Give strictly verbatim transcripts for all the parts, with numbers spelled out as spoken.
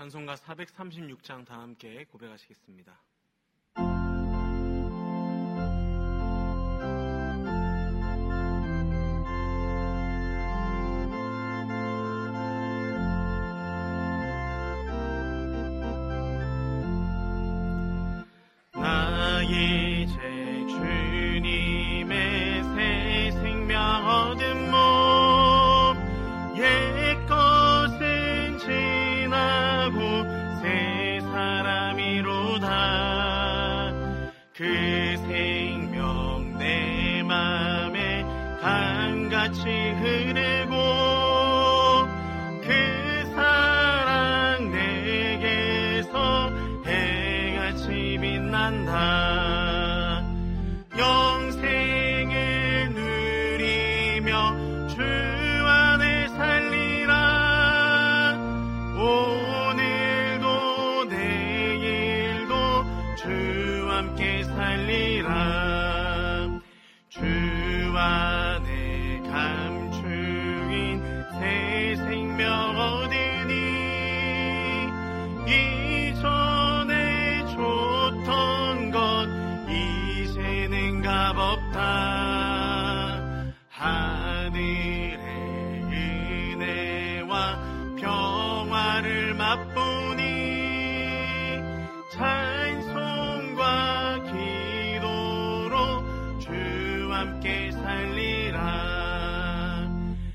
찬송가 사백삼십육 장 다 함께 고백하시겠습니다. 나 이제 주님의 새 생명 얻은 몸, 옛것은 지나고 새 사람이로다. 그 생명 내 맘에 강같이 흐르고 그 사랑 내게서 해같이 빛난다. 영생을 누리며 주 안에 살리라. 오늘도 내일도 주 함께 살리라. 주 안에 감추인 새 생명 얻으니 이전에 줬던 것 이제는 값없다. 하늘의 은혜와 평화를 맛보니 찬송과 기도로 주 함께 살리라.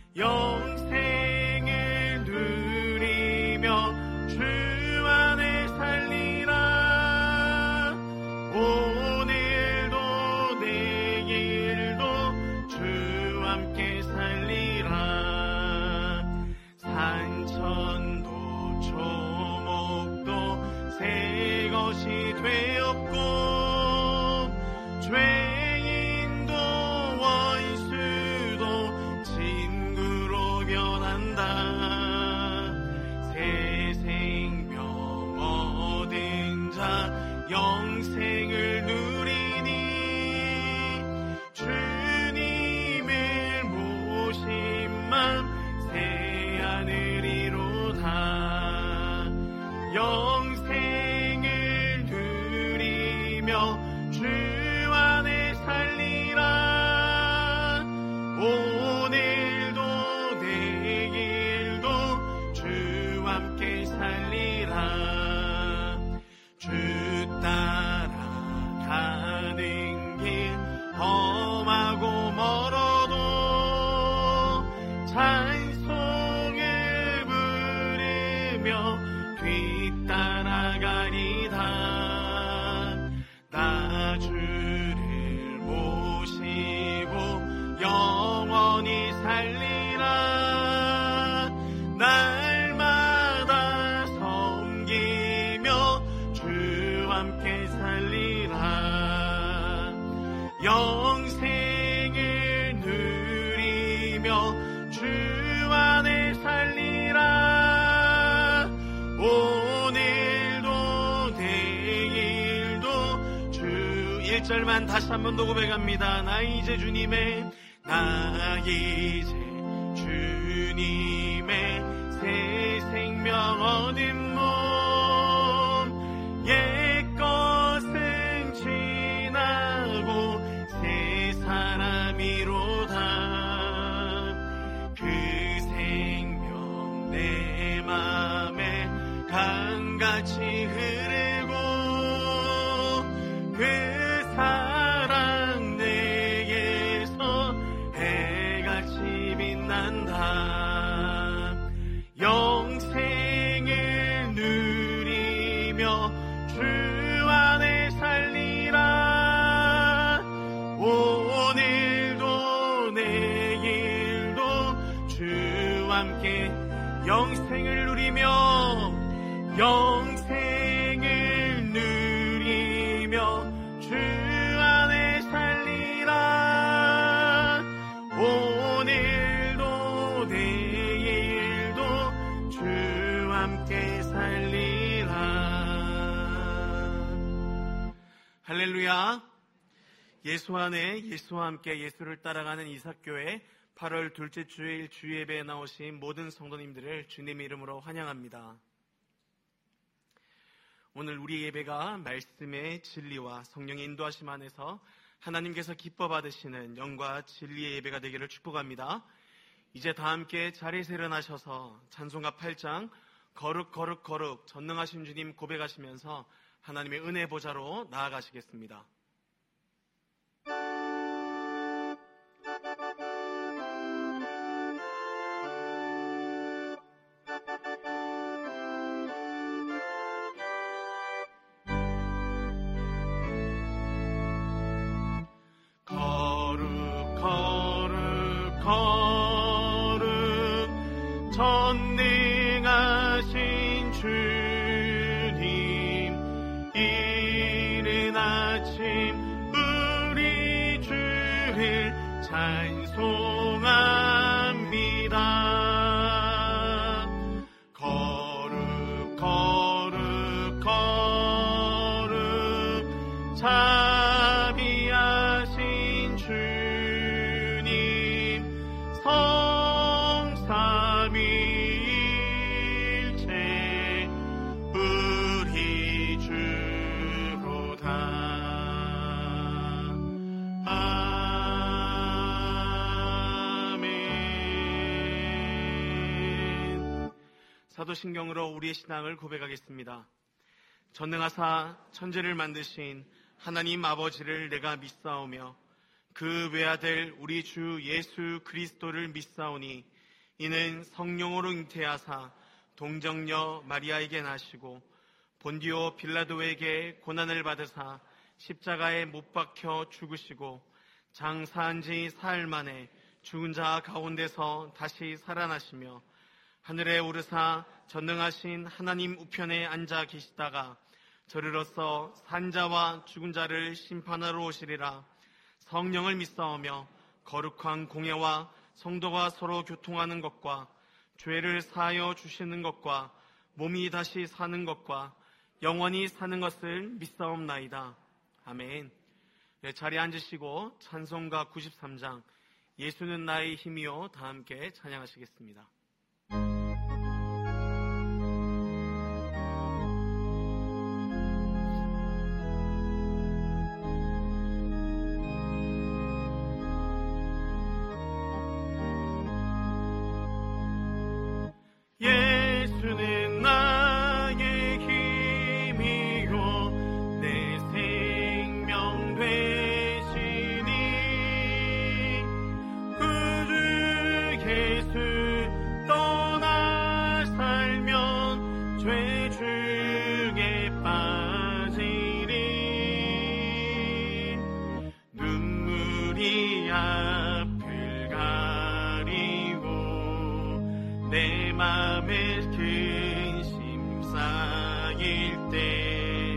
영생을 누리며 주 안에 살리라. 오늘도 내일도 주 함께 살리라. 산천도 초목도 새 것이 되었고 죄인도 원수도 친구로 변한다. 새 생명 얻은 자 영생을 누리니 주님을 모신 맘 새 하늘이로다. 영생을 누리며 주 안에 살리라. 오늘도 내일도 주 함께 살리라. 주 따라가는 길 험하고 멀어도 찬송을 부르며 뒤따라가리다. 나 주를 모시고 영원히 살리라. 날마다 섬기며 주 함께 살리라. 영생을 누리며 주 안에 살리라. 오늘도 내일도 주 일 절만 다시 한 번 더 고백합니다. 나 이제 주님의 나 이제 주님의 새 생명 얻은 몸, 옛것은 지나고 새 사람이로다. 그 생명 내 맘에 강같이 흐르고 그 사랑 내게서 해같이 빛난다. 영생을 누리며 주 안에 살리라. 오늘도 내일도 주 함께 영생을 누리며 영생을 누리며 주 안에 살리라. 오늘도 내일도 주 함께 살리라. 할렐루야. 예수 안에 예수와 함께 예수를 따라가는 이삭교회 팔월 둘째 주일 주예배에 나오신 모든 성도님들을 주님의 이름으로 환영합니다. 오늘 우리 예배가 말씀의 진리와 성령의 인도하심 안에서 하나님께서 기뻐 받으시는 영과 진리의 예배가 되기를 축복합니다. 이제 다 함께 자리에서 일어나셔서 찬송가 팔 장 거룩 거룩 거룩 전능하신 주님 고백하시면서 하나님의 은혜 보좌로 나아가시겠습니다. 전능하신 주님, 이른 아침 우리 주를 찬송합니다. 거룩 거룩 거룩 자비하신 주님, 성삼위 사도신경으로 우리의 신앙을 고백하겠습니다. 전능하사 천지를 만드신 하나님 아버지를 내가 믿사오며 그 외아들 우리 주 예수 그리스도를 믿사오니 이는 성령으로 잉태하사 동정녀 마리아에게 나시고 본디오 빌라도에게 고난을 받으사 십자가에 못 박혀 죽으시고 장사한 지 사흘 만에 죽은 자 가운데서 다시 살아나시며 하늘에 오르사 전능하신 하나님 우편에 앉아 계시다가 저리로서 산자와 죽은 자를 심판하러 오시리라. 성령을 믿사오며 거룩한 공예와 성도가 서로 교통하는 것과 죄를 사하여 주시는 것과 몸이 다시 사는 것과 영원히 사는 것을 믿사옵나이다. 아멘. 네, 자리에 앉으시고 찬송가 구십삼 장 예수는 나의 힘이요 다 함께 찬양하시겠습니다. 예수는 나의 힘이요 내 생명 되시니 구주 예수 떠나 살면 죄 중에 빠지리. 눈물이 앞을 가리고 내 맘에 근심 쌓일 때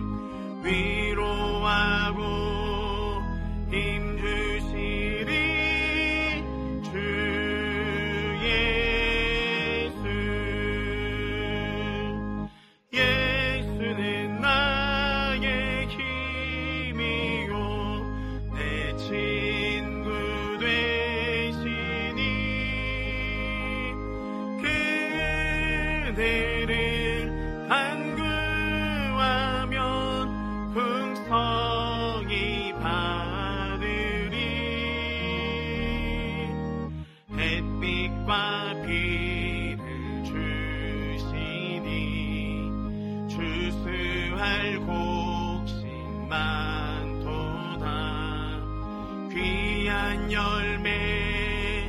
위로하고 힘 주시리 주 예수. 예수는 나의 힘이요 내 친구 되시니 그대를 간구하면 풍성히 받으리. 햇빛과 비를 주시니 주수할 곡식 많도다. 귀한 열매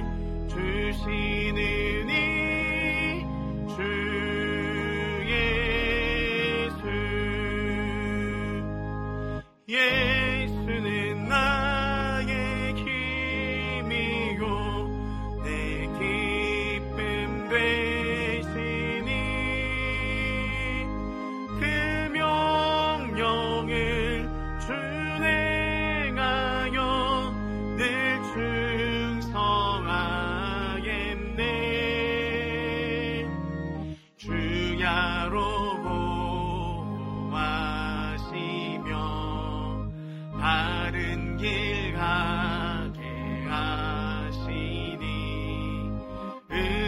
주시느니 주 예수. 예수는 나의 힘이요 내 기쁨 되시니 그 명령을 준행하여 늘 충성하겠네. 주야로 보호하시며 바른 길 가게 하시니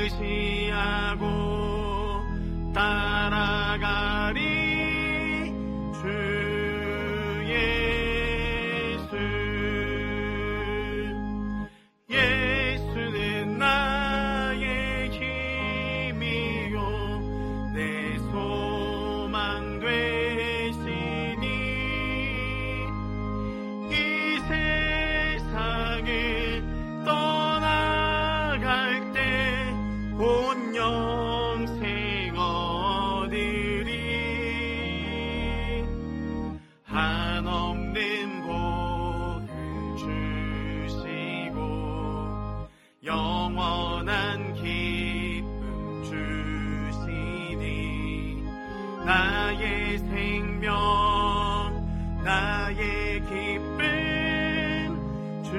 의지하고 따라가리 나의 기쁨 주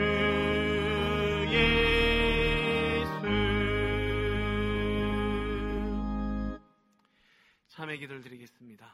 예수. 참회 기도를 드리겠습니다.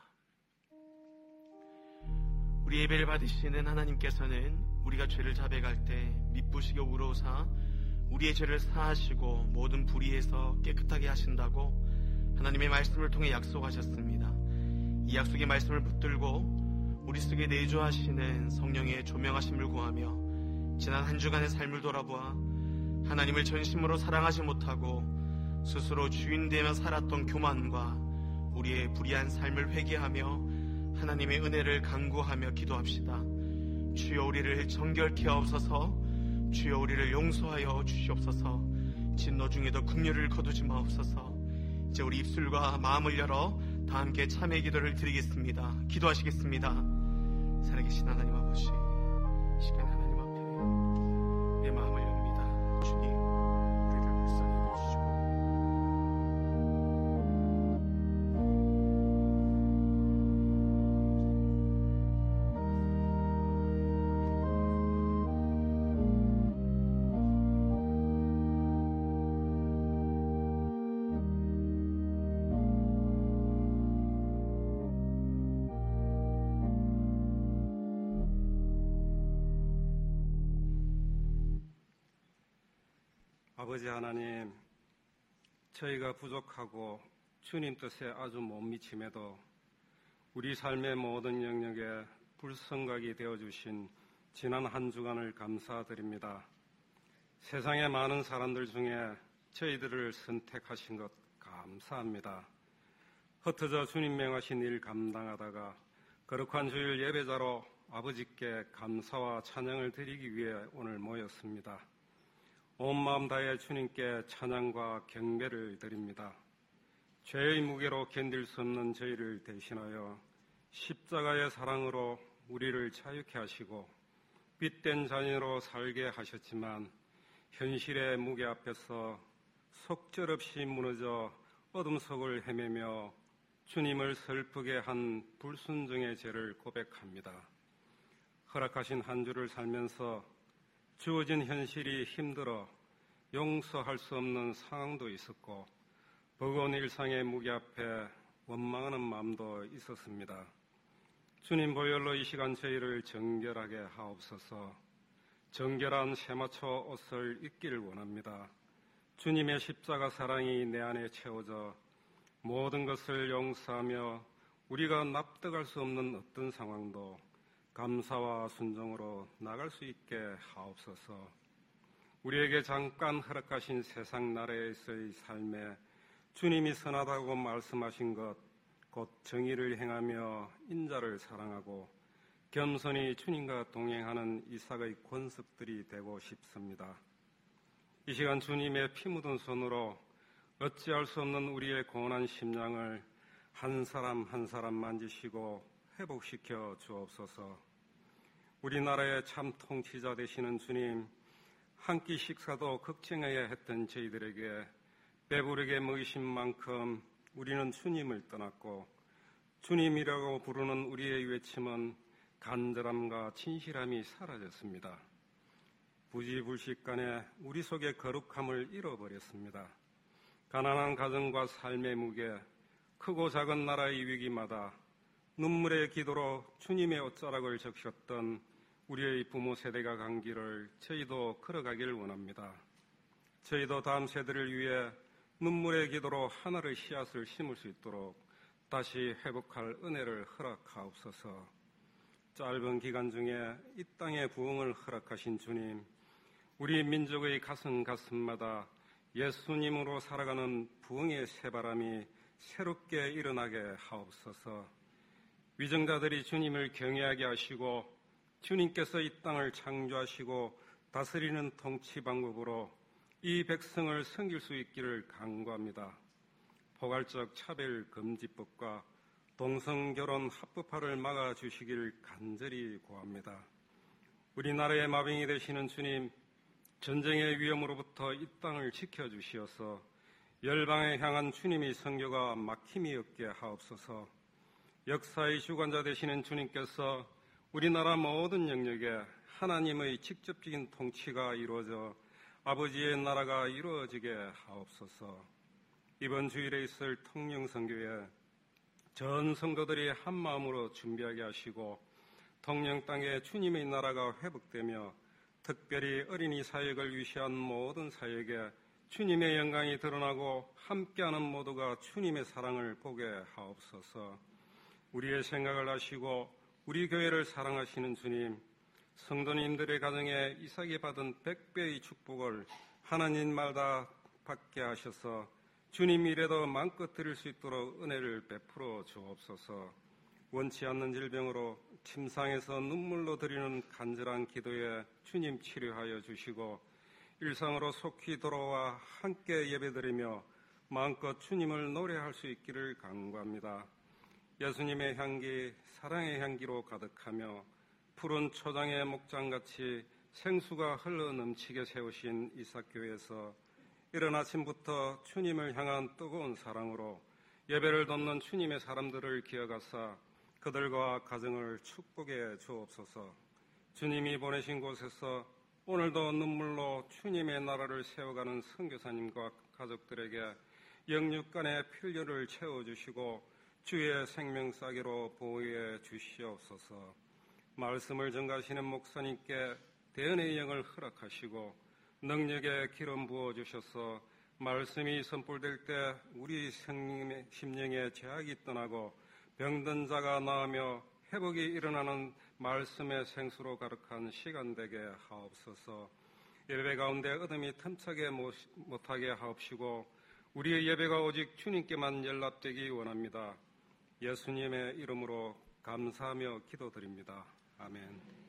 우리 예배를 받으시는 하나님께서는 우리가 죄를 자백할 때 미쁘시게 우러오사 우리의 죄를 사하시고 모든 불의에서 깨끗하게 하신다고 하나님의 말씀을 통해 약속하셨습니다. 이 약속의 말씀을 붙들고 우리 속에 내주하시는 성령의 조명하심을 구하며 지난 한 주간의 삶을 돌아보아 하나님을 전심으로 사랑하지 못하고 스스로 주인되며 살았던 교만과 우리의 불의한 삶을 회개하며 하나님의 은혜를 간구하며 기도합시다. 주여 우리를 정결케 하옵소서. 주여 우리를 용서하여 주시옵소서. 진노 중에도 긍휼을 거두지 마옵소서. 이제 우리 입술과 마음을 열어 다 함께 참회 기도를 드리겠습니다. 기도하시겠습니다. 살아계신 하나님 아버지, 시간 하나님 앞에 내 마음을 엽니다. 주님, 우리를 불쌍히 여겨주시고 아버지 하나님, 저희가 부족하고 주님 뜻에 아주 못 미침에도 우리 삶의 모든 영역에 불성각이 되어주신 지난 한 주간을 감사드립니다. 세상의 많은 사람들 중에 저희들을 선택하신 것 감사합니다. 흩어져 주님 명하신 일 감당하다가 거룩한 주일 예배자로 아버지께 감사와 찬양을 드리기 위해 오늘 모였습니다. 온 마음 다해 주님께 찬양과 경배를 드립니다. 죄의 무게로 견딜 수 없는 저희를 대신하여 십자가의 사랑으로 우리를 자유케 하시고 빛된 자녀로 살게 하셨지만 현실의 무게 앞에서 속절없이 무너져 어둠 속을 헤매며 주님을 슬프게 한 불순종의 죄를 고백합니다. 허락하신 한 주를 살면서 주어진 현실이 힘들어 용서할 수 없는 상황도 있었고 버거운 일상의 무게 앞에 원망하는 마음도 있었습니다. 주님 보혈로 이 시간 저희를 정결하게 하옵소서. 정결한 세마초 옷을 입기를 원합니다. 주님의 십자가 사랑이 내 안에 채워져 모든 것을 용서하며 우리가 납득할 수 없는 어떤 상황도 감사와 순종으로 나갈 수 있게 하옵소서. 우리에게 잠깐 허락하신 세상 나라에서의 삶에 주님이 선하다고 말씀하신 것, 곧 정의를 행하며 인자를 사랑하고 겸손히 주님과 동행하는 이삭의 권석들이 되고 싶습니다. 이 시간 주님의 피 묻은 손으로 어찌할 수 없는 우리의 고난한 심령을 한 사람 한 사람 만지시고 회복시켜 주옵소서. 우리나라의 참 통치자 되시는 주님, 한 끼 식사도 걱정해야 했던 저희들에게 배부르게 먹이신 만큼 우리는 주님을 떠났고 주님이라고 부르는 우리의 외침은 간절함과 진실함이 사라졌습니다. 부지불식간에 우리 속의 거룩함을 잃어버렸습니다. 가난한 가정과 삶의 무게, 크고 작은 나라의 위기마다 눈물의 기도로 주님의 옷자락을 적셨던 우리의 부모 세대가 간 길을 저희도 걸어가길 원합니다. 저희도 다음 세대를 위해 눈물의 기도로 하나의 씨앗을 심을 수 있도록 다시 회복할 은혜를 허락하옵소서. 짧은 기간 중에 이 땅의 부흥을 허락하신 주님, 우리 민족의 가슴 가슴마다 예수님으로 살아가는 부흥의 새바람이 새롭게 일어나게 하옵소서. 위정자들이 주님을 경외하게 하시고 주님께서 이 땅을 창조하시고 다스리는 통치 방법으로 이 백성을 섬길 수 있기를 간구합니다. 포괄적 차별 금지법과 동성결혼 합법화를 막아주시길 간절히 구합니다. 우리나라의 마병이 되시는 주님, 전쟁의 위험으로부터 이 땅을 지켜주시어서 열방에 향한 주님의 선교가 막힘이 없게 하옵소서. 역사의 주관자 되시는 주님께서 우리나라 모든 영역에 하나님의 직접적인 통치가 이루어져 아버지의 나라가 이루어지게 하옵소서. 이번 주일에 있을 통영선교회 전 성도들이 한 마음으로 준비하게 하시고 통영 땅에 주님의 나라가 회복되며 특별히 어린이 사역을 위시한 모든 사역에 주님의 영광이 드러나고 함께하는 모두가 주님의 사랑을 보게 하옵소서. 우리의 생각을 하시고 우리 교회를 사랑하시는 주님, 성도님들의 가정에 이삭이 받은 백배의 축복을 하나님마다 받게 하셔서 주님 이래도 마음껏 드릴 수 있도록 은혜를 베풀어 주옵소서. 원치 않는 질병으로 침상에서 눈물로 드리는 간절한 기도에 주님 치료하여 주시고 일상으로 속히 돌아와 함께 예배드리며 마음껏 주님을 노래할 수 있기를 간구합니다. 예수님의 향기, 사랑의 향기로 가득하며 푸른 초장의 목장같이 생수가 흘러 넘치게 세우신 이삭교회에서 이른 아침부터 주님을 향한 뜨거운 사랑으로 예배를 돕는 주님의 사람들을 기억하사 그들과 가정을 축복해 주옵소서. 주님이 보내신 곳에서 오늘도 눈물로 주님의 나라를 세워가는 선교사님과 가족들에게 영육간의 필요를 채워주시고 주의 생명싸개로 보호해 주시옵소서. 말씀을 전가하시는 목사님께 대언의 영을 허락하시고 능력의 기름 부어주셔서 말씀이 선포될 때 우리 생명의, 심령의 죄악이 떠나고 병든 자가 나으며 회복이 일어나는 말씀의 생수로 가득한 시간 되게 하옵소서. 예배 가운데 어둠이 틈차게 못하게 하옵시고 우리의 예배가 오직 주님께만 연락되기 원합니다. 예수님의 이름으로 감사하며 기도드립니다. 아멘.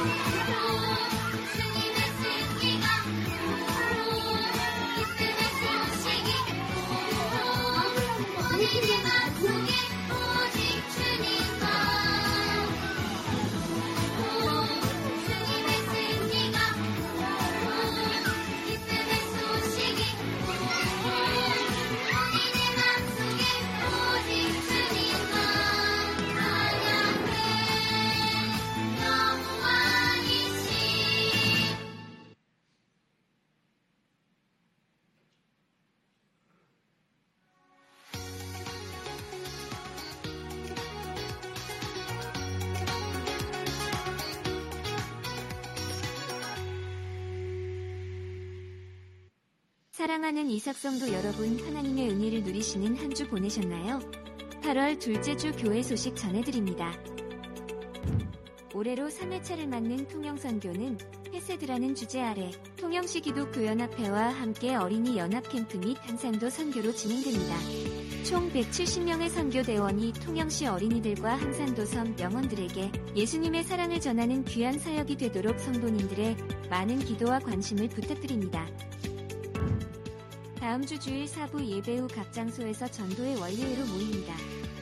사랑하는 이삭성도 여러분, 하나님의 은혜를 누리시는 한 주 보내셨나요? 팔월 둘째 주 교회 소식 전해드립니다. 올해로 삼 회차를 맞는 통영선교는 헤세드라는 주제 아래 통영시 기독교연합회와 함께 어린이 연합캠프 및 한산도 선교로 진행됩니다. 총 백칠십 명의 선교대원이 통영시 어린이들과 한산도섬 영혼들에게 예수님의 사랑을 전하는 귀한 사역이 되도록 성도님들의 많은 기도와 관심을 부탁드립니다. 다음 주 주일 사부 예배 후 각 장소에서 전도의 원리회로 모입니다.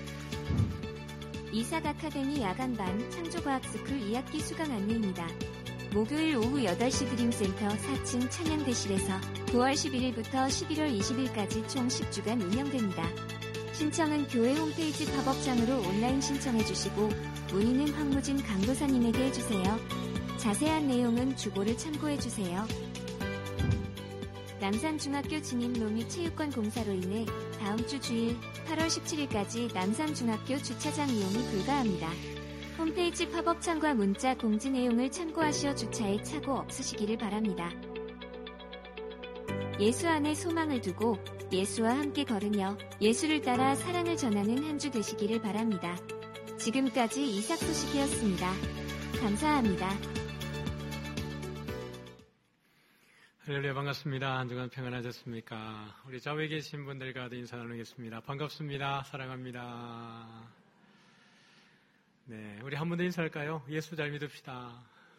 이삭 아카데미 야간반 창조과학스쿨 이 학기 수강 안내입니다. 목요일 오후 여덟 시 드림센터 사 층 찬양대실에서 구월 십일일부터 십일월 이십일까지 총 십 주간 운영됩니다. 신청은 교회 홈페이지 팝업장으로 온라인 신청해주시고 문의는 황무진 강도사님에게 해주세요. 자세한 내용은 주보를 참고해주세요. 남산중학교 진입로 및 체육관 공사로 인해 다음 주 주일 팔월 십칠일까지 남산중학교 주차장 이용이 불가합니다. 홈페이지 팝업창과 문자 공지 내용을 참고하시어 주차에 착오 없으시기를 바랍니다. 예수 안에 소망을 두고 예수와 함께 걸으며 예수를 따라 사랑을 전하는 한 주 되시기를 바랍니다. 지금까지 이삭 소식이었습니다. 감사합니다. 할렐루야, 반갑습니다. 한 주간 평안하셨습니까? 우리 좌우에 계신 분들과도 인사 나누겠습니다. 반갑습니다. 사랑합니다. 네, 우리 한 번 더 인사할까요? 예수 잘 믿읍시다.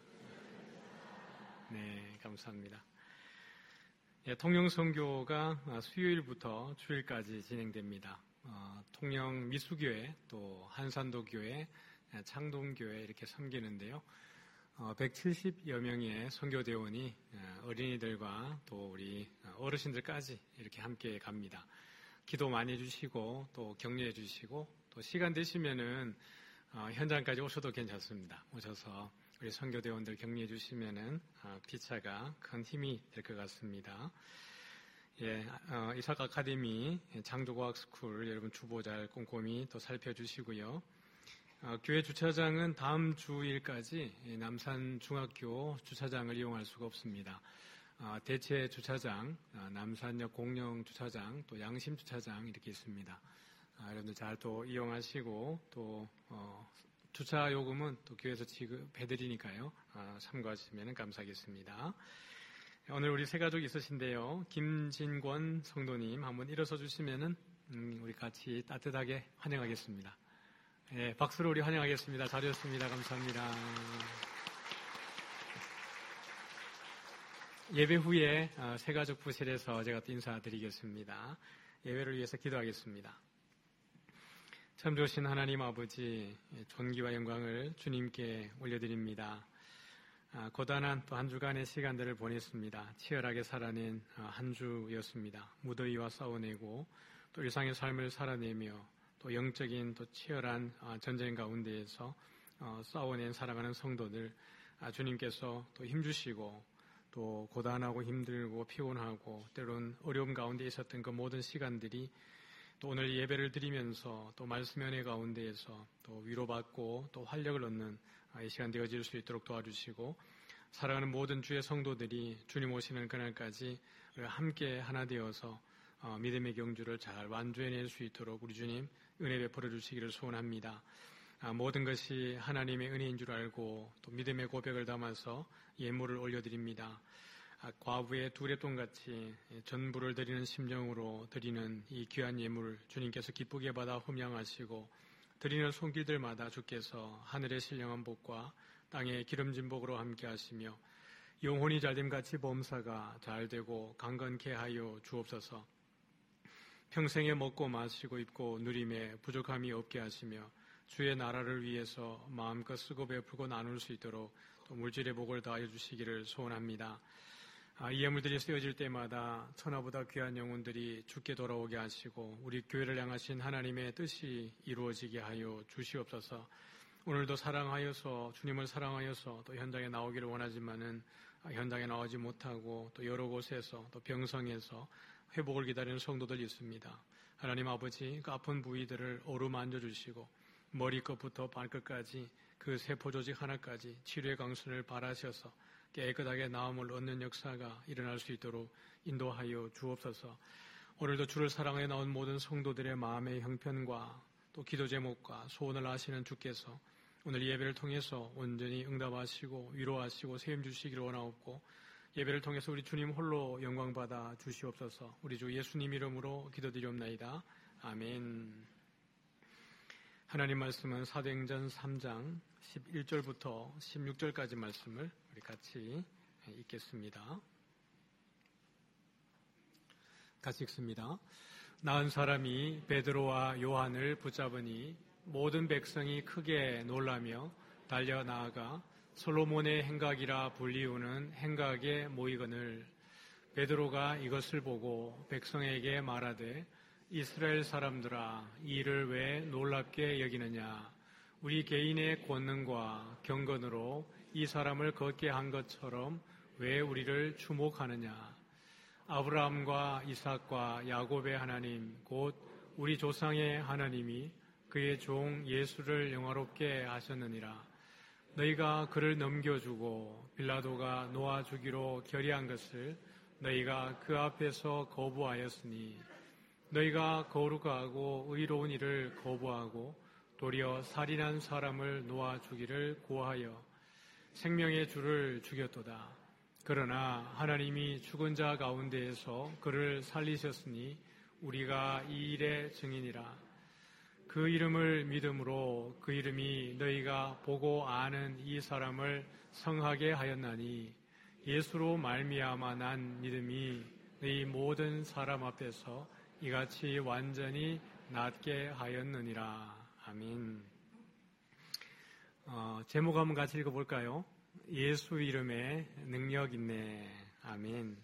네, 감사합니다. 예, 통영선교가 수요일부터 주일까지 진행됩니다. 어, 통영 미수교회, 또 한산도교회, 창동교회 이렇게 섬기는데요. 어, 백칠십여 명의 선교대원이 어린이들과 또 우리 어르신들까지 이렇게 함께 갑니다. 기도 많이 해주시고 또 격려해 주시고 또 시간 되시면은 어, 현장까지 오셔도 괜찮습니다. 오셔서 우리 선교대원들 격려해 주시면은 어, 기차가 큰 힘이 될 것 같습니다. 예, 어, 이삭 아카데미 창조과학스쿨 여러분 주보 잘 꼼꼼히 또 살펴주시고요. 어, 교회 주차장은 다음 주일까지 남산중학교 주차장을 이용할 수가 없습니다. 어, 대체 주차장, 어, 남산역 공영 주차장, 또 양심 주차장 이렇게 있습니다. 어, 여러분들 잘 또 이용하시고 또 어, 주차 요금은 또 교회에서 지급해드리니까요. 어, 참고하시면 감사하겠습니다. 오늘 우리 세 가족 있으신데요. 김진권 성도님 한번 일어서 주시면은 음, 우리 같이 따뜻하게 환영하겠습니다. 네, 박수로 우리 환영하겠습니다. 잘하셨습니다. 감사합니다. 예배 후에 새가족 부실에서 제가 또 인사드리겠습니다. 예배를 위해서 기도하겠습니다. 참 좋으신 하나님 아버지, 존귀와 영광을 주님께 올려드립니다. 고단한 또 한 주간의 시간들을 보냈습니다. 치열하게 살아낸 한 주였습니다. 무더위와 싸워내고 또 일상의 삶을 살아내며 또 영적인 또 치열한 전쟁 가운데에서 싸워낸 살아가는 성도들 주님께서 또 힘주시고 또 고단하고 힘들고 피곤하고 때로는 어려움 가운데 있었던 그 모든 시간들이 또 오늘 예배를 드리면서 또 말씀의 은혜 가운데에서 또 위로받고 또 활력을 얻는 이 시간 되어질 수 있도록 도와주시고 살아가는 모든 주의 성도들이 주님 오시는 그날까지 함께 하나 되어서 믿음의 경주를 잘 완주해낼 수 있도록 우리 주님 은혜 베풀어 주시기를 소원합니다. 모든 것이 하나님의 은혜인 줄 알고 또 믿음의 고백을 담아서 예물을 올려드립니다. 과부의 두레돈같이 전부를 드리는 심정으로 드리는 이 귀한 예물 주님께서 기쁘게 받아 흠양하시고 드리는 손길들마다 주께서 하늘의 신령한 복과 땅의 기름진 복으로 함께 하시며 영혼이 잘됨같이 범사가 잘되고 강건케 하여 주옵소서. 평생에 먹고 마시고 입고 누림에 부족함이 없게 하시며 주의 나라를 위해서 마음껏 쓰고 베풀고 나눌 수 있도록 또 물질의 복을 다하여 주시기를 소원합니다. 아, 이 예물들이 쓰여질 때마다 천하보다 귀한 영혼들이 주께 돌아오게 하시고 우리 교회를 향하신 하나님의 뜻이 이루어지게 하여 주시옵소서. 오늘도 사랑하여서 주님을 사랑하여서 또 현장에 나오기를 원하지만은 현장에 나오지 못하고 또 여러 곳에서 또 병성에서 회복을 기다리는 성도들이 있습니다. 하나님 아버지, 그 아픈 부위들을 어루만져 주시고 머리끝부터 발끝까지 그 세포 조직 하나까지 치료의 강순을 바라셔서 깨끗하게 나음을 얻는 역사가 일어날 수 있도록 인도하여 주옵소서. 오늘도 주를 사랑해 나온 모든 성도들의 마음의 형편과 또 기도 제목과 소원을 아시는 주께서 오늘 예배를 통해서 온전히 응답하시고 위로하시고 세움 주시기를 원하옵고 예배를 통해서 우리 주님 홀로 영광받아 주시옵소서. 우리 주 예수님 이름으로 기도드리옵나이다. 아멘. 하나님 말씀은 사도행전 삼 장 십일 절부터 십육 절까지 말씀을 우리 같이 읽겠습니다. 같이 읽습니다. 나은 사람이 베드로와 요한을 붙잡으니 모든 백성이 크게 놀라며 달려 나아가 솔로몬의 행각이라 불리우는 행각에 모이거늘 베드로가 이것을 보고 백성에게 말하되 이스라엘 사람들아 이 일을 왜 놀랍게 여기느냐 우리 개인의 권능과 경건으로 이 사람을 걷게 한 것처럼 왜 우리를 주목하느냐 아브라함과 이삭과 야곱의 하나님 곧 우리 조상의 하나님이 그의 종 예수를 영화롭게 하셨느니라. 너희가 그를 넘겨주고 빌라도가 놓아주기로 결의한 것을 너희가 그 앞에서 거부하였으니 너희가 거룩하고 의로운 일을 거부하고 도리어 살인한 사람을 놓아주기를 고하여 생명의 주를 죽였도다. 그러나 하나님이 죽은 자 가운데에서 그를 살리셨으니 우리가 이 일의 증인이라. 그 이름을 믿음으로 그 이름이 너희가 보고 아는 이 사람을 성하게 하였나니 예수로 말미암아 난 믿음이 너희 모든 사람 앞에서 이같이 완전히 낫게 하였느니라. 아멘. 어, 제목 한번 같이 읽어볼까요? 예수 이름에 능력 있네. 아멘.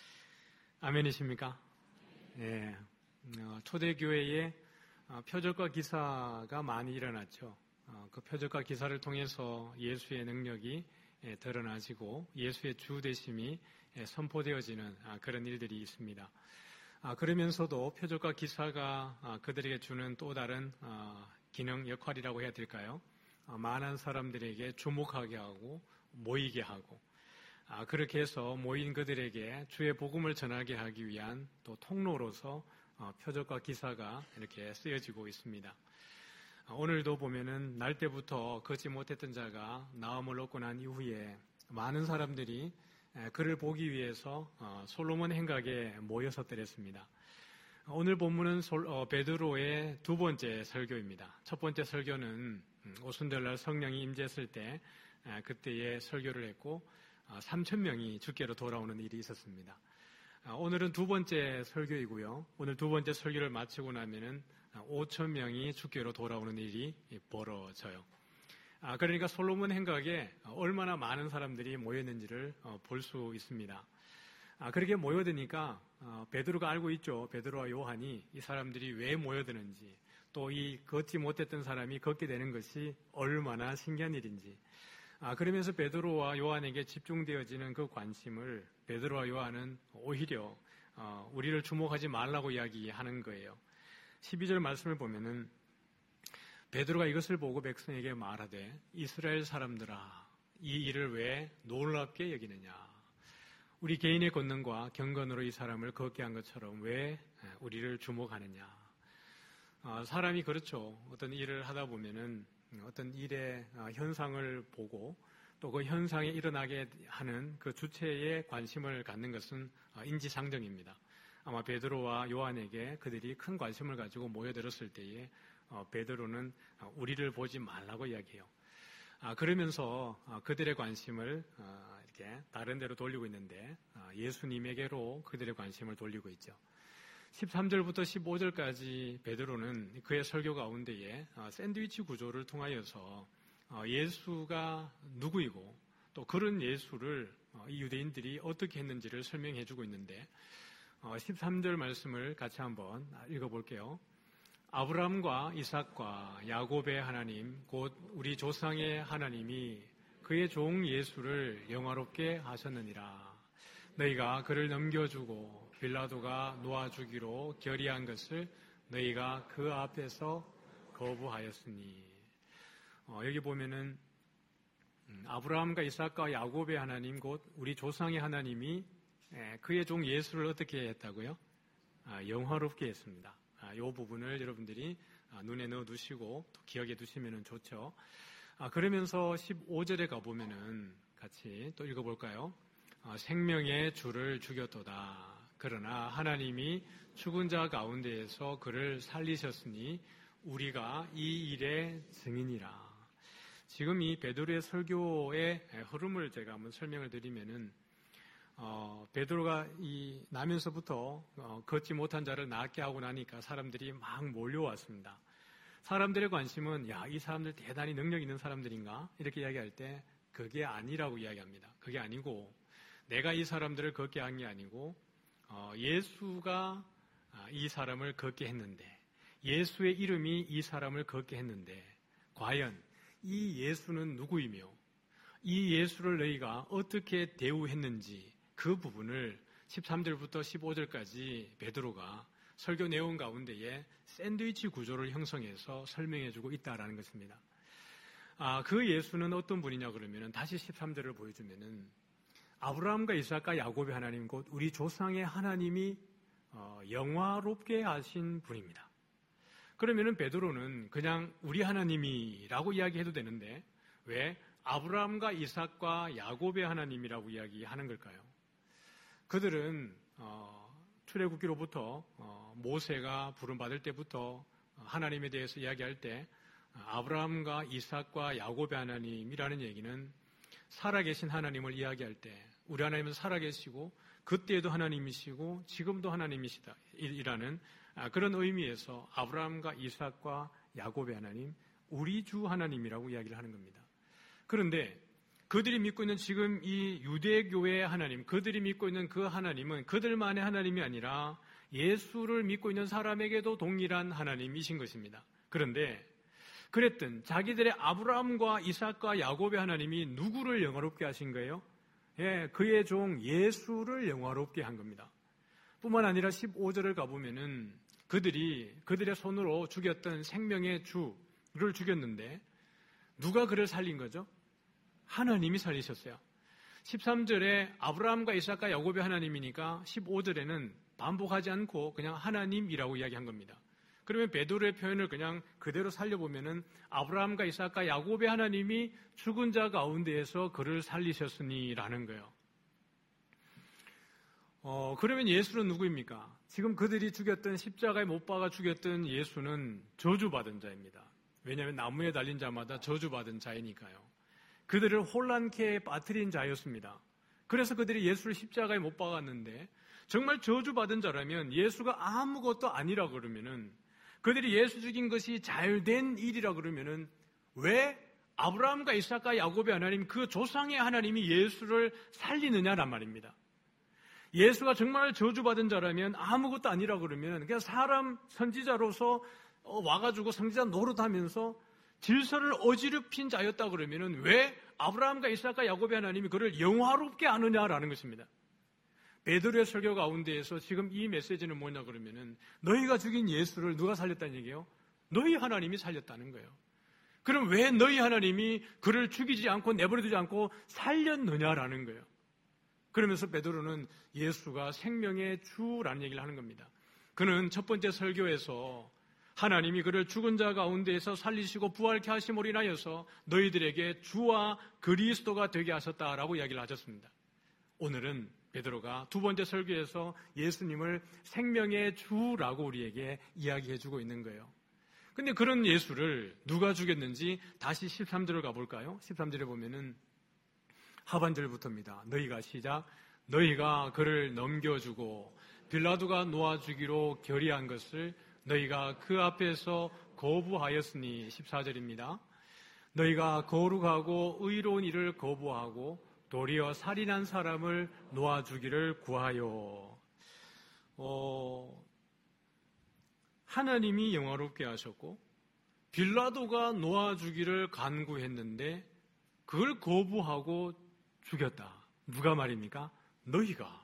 아멘이십니까? 네. 어, 초대교회에 어, 표적과 기사가 많이 일어났죠. 어, 그 표적과 기사를 통해서 예수의 능력이 예, 드러나지고 예수의 주 되심이 예, 선포되어지는 아, 그런 일들이 있습니다. 아, 그러면서도 표적과 기사가 아, 그들에게 주는 또 다른 아, 기능, 역할이라고 해야 될까요? 아, 많은 사람들에게 주목하게 하고 모이게 하고 아, 그렇게 해서 모인 그들에게 주의 복음을 전하게 하기 위한 또 통로로서 어, 표적과 기사가 이렇게 쓰여지고 있습니다. 어, 오늘도 보면은 날 때부터 걷지 못했던 자가 나음을 얻고 난 이후에 많은 사람들이 에, 그를 보기 위해서 어, 솔로몬 행각에 모여섰더랬습니다. 어, 오늘 본문은 솔, 어, 베드로의 두 번째 설교입니다. 첫 번째 설교는 음, 오순절날 성령이 임재했을 때 에, 그때의 설교를 했고 어, 삼천 명이 주께로 돌아오는 일이 있었습니다. 오늘은 두 번째 설교이고요. 오늘 두 번째 설교를 마치고 나면은 오천 명이 주께로 돌아오는 일이 벌어져요. 그러니까 솔로몬 행각에 얼마나 많은 사람들이 모였는지를 볼 수 있습니다. 그렇게 모여드니까 베드로가 알고 있죠. 베드로와 요한이 이 사람들이 왜 모여드는지 또 이 걷지 못했던 사람이 걷게 되는 것이 얼마나 신기한 일인지 아, 그러면서 베드로와 요한에게 집중되어지는 그 관심을 베드로와 요한은 오히려 어, 우리를 주목하지 말라고 이야기하는 거예요. 십이 절 말씀을 보면은 베드로가 이것을 보고 백성에게 말하되 이스라엘 사람들아 이 일을 왜 놀랍게 여기느냐 우리 개인의 권능과 경건으로 이 사람을 걷게 한 것처럼 왜 우리를 주목하느냐 어, 사람이 그렇죠. 어떤 일을 하다 보면은 어떤 일의 현상을 보고 또 그 현상이 일어나게 하는 그 주체에 관심을 갖는 것은 인지상정입니다. 아마 베드로와 요한에게 그들이 큰 관심을 가지고 모여들었을 때에 베드로는 우리를 보지 말라고 이야기해요. 그러면서 그들의 관심을 이렇게 다른 데로 돌리고 있는데 예수님에게로 그들의 관심을 돌리고 있죠. 십삼 절부터 십오 절까지 베드로는 그의 설교 가운데에 샌드위치 구조를 통하여서 예수가 누구이고 또 그런 예수를 이 유대인들이 어떻게 했는지를 설명해 주고 있는데 십삼 절 말씀을 같이 한번 읽어볼게요. 아브라함과 이삭과 야곱의 하나님 곧 우리 조상의 하나님이 그의 종 예수를 영화롭게 하셨느니라. 너희가 그를 넘겨주고 빌라도가 놓아주기로 결의한 것을 너희가 그 앞에서 거부하였으니. 어, 여기 보면은 음, 아브라함과 이삭과 야곱의 하나님 곧 우리 조상의 하나님이 에, 그의 종 예수를 어떻게 했다고요? 아, 영화롭게 했습니다. 아, 이 부분을 여러분들이 아, 눈에 넣어 두시고 또 기억해 두시면 좋죠. 아, 그러면서 십오 절에 가보면은 같이 또 읽어볼까요? 아, 생명의 주를 죽였도다. 그러나 하나님이 죽은 자 가운데에서 그를 살리셨으니 우리가 이 일의 증인이라. 지금 이 베드로의 설교의 흐름을 제가 한번 설명을 드리면은 어, 베드로가 이 나면서부터 어, 걷지 못한 자를 낫게 하고 나니까 사람들이 막 몰려왔습니다. 사람들의 관심은 야, 이 사람들 대단히 능력 있는 사람들인가? 이렇게 이야기할 때 그게 아니라고 이야기합니다. 그게 아니고 내가 이 사람들을 걷게 한 게 아니고 어, 예수가 이 사람을 걷게 했는데 예수의 이름이 이 사람을 걷게 했는데 과연 이 예수는 누구이며 이 예수를 너희가 어떻게 대우했는지 그 부분을 십삼 절부터 십오 절까지 베드로가 설교 내용 가운데에 샌드위치 구조를 형성해서 설명해주고 있다라는 것입니다. 아, 그 예수는 어떤 분이냐 그러면은 다시 십삼 절을 보여주면은 아브라함과 이삭과 야곱의 하나님 곧 우리 조상의 하나님이 어, 영화롭게 하신 분입니다. 그러면은 베드로는 그냥 우리 하나님이라고 이야기해도 되는데 왜 아브라함과 이삭과 야곱의 하나님이라고 이야기하는 걸까요? 그들은 어, 출애굽기로부터 어, 모세가 부름받을 때부터 하나님에 대해서 이야기할 때 아브라함과 이삭과 야곱의 하나님이라는 얘기는 살아계신 하나님을 이야기할 때 우리 하나님은 살아계시고 그때도 하나님이시고 지금도 하나님이시다 이라는 그런 의미에서 아브라함과 이삭과 야곱의 하나님, 우리 주 하나님이라고 이야기를 하는 겁니다. 그런데 그들이 믿고 있는 지금 이 유대교회의 하나님, 그들이 믿고 있는 그 하나님은 그들만의 하나님이 아니라 예수를 믿고 있는 사람에게도 동일한 하나님이신 것입니다. 그런데 그랬던 자기들의 아브라함과 이삭과 야곱의 하나님이 누구를 영화롭게 하신 거예요? 예, 그의 종 예수를 영화롭게 한 겁니다. 뿐만 아니라 십오 절을 가보면은 그들이 그들의 손으로 죽였던 생명의 주를 죽였는데 누가 그를 살린 거죠? 하나님이 살리셨어요. 십삼 절에 아브라함과 이삭과 야곱의 하나님이니까 십오 절에는 반복하지 않고 그냥 하나님이라고 이야기한 겁니다. 그러면 베드로의 표현을 그냥 그대로 살려보면은 아브라함과 이삭과 야곱의 하나님이 죽은 자 가운데에서 그를 살리셨으니라는 거예요. 어, 그러면 예수는 누구입니까? 지금 그들이 죽였던 십자가에 못 박아 죽였던 예수는 저주받은 자입니다. 왜냐하면 나무에 달린 자마다 저주받은 자이니까요. 그들을 혼란케 빠뜨린 자였습니다. 그래서 그들이 예수를 십자가에 못 박았는데 정말 저주받은 자라면 예수가 아무것도 아니라 그러면은 그들이 예수 죽인 것이 잘된 일이라 그러면은 왜 아브라함과 이삭과 야곱의 하나님 그 조상의 하나님이 예수를 살리느냐란 말입니다. 예수가 정말 저주받은 자라면 아무것도 아니라 그러면 그냥 사람 선지자로서 와가지고 선지자 노릇하면서 질서를 어지럽힌 자였다 그러면은 왜 아브라함과 이삭과 야곱의 하나님이 그를 영화롭게 하느냐라는 것입니다. 베드로의 설교 가운데에서 지금 이 메시지는 뭐냐 그러면은 너희가 죽인 예수를 누가 살렸다는 얘기예요? 너희 하나님이 살렸다는 거예요. 그럼 왜 너희 하나님이 그를 죽이지 않고 내버려두지 않고 살렸느냐라는 거예요. 그러면서 베드로는 예수가 생명의 주라는 얘기를 하는 겁니다. 그는 첫 번째 설교에서 하나님이 그를 죽은 자 가운데에서 살리시고 부활케 하심으로 인하여서 너희들에게 주와 그리스도가 되게 하셨다라고 이야기를 하셨습니다. 오늘은 베드로가 두 번째 설교에서 예수님을 생명의 주라고 우리에게 이야기해주고 있는 거예요. 근데 그런 예수를 누가 죽였는지 다시 십삼 절을 가볼까요? 십삼 절에 보면은 하반절부터입니다. 너희가 시작. 너희가 그를 넘겨주고 빌라도가 놓아주기로 결의한 것을 너희가 그 앞에서 거부하였으니 십사 절입니다. 너희가 거룩하고 의로운 일을 거부하고 도리어 살인한 사람을 놓아주기를 구하여. 어, 하나님이 영화롭게 하셨고 빌라도가 놓아주기를 간구했는데 그걸 거부하고 죽였다. 누가 말입니까? 너희가.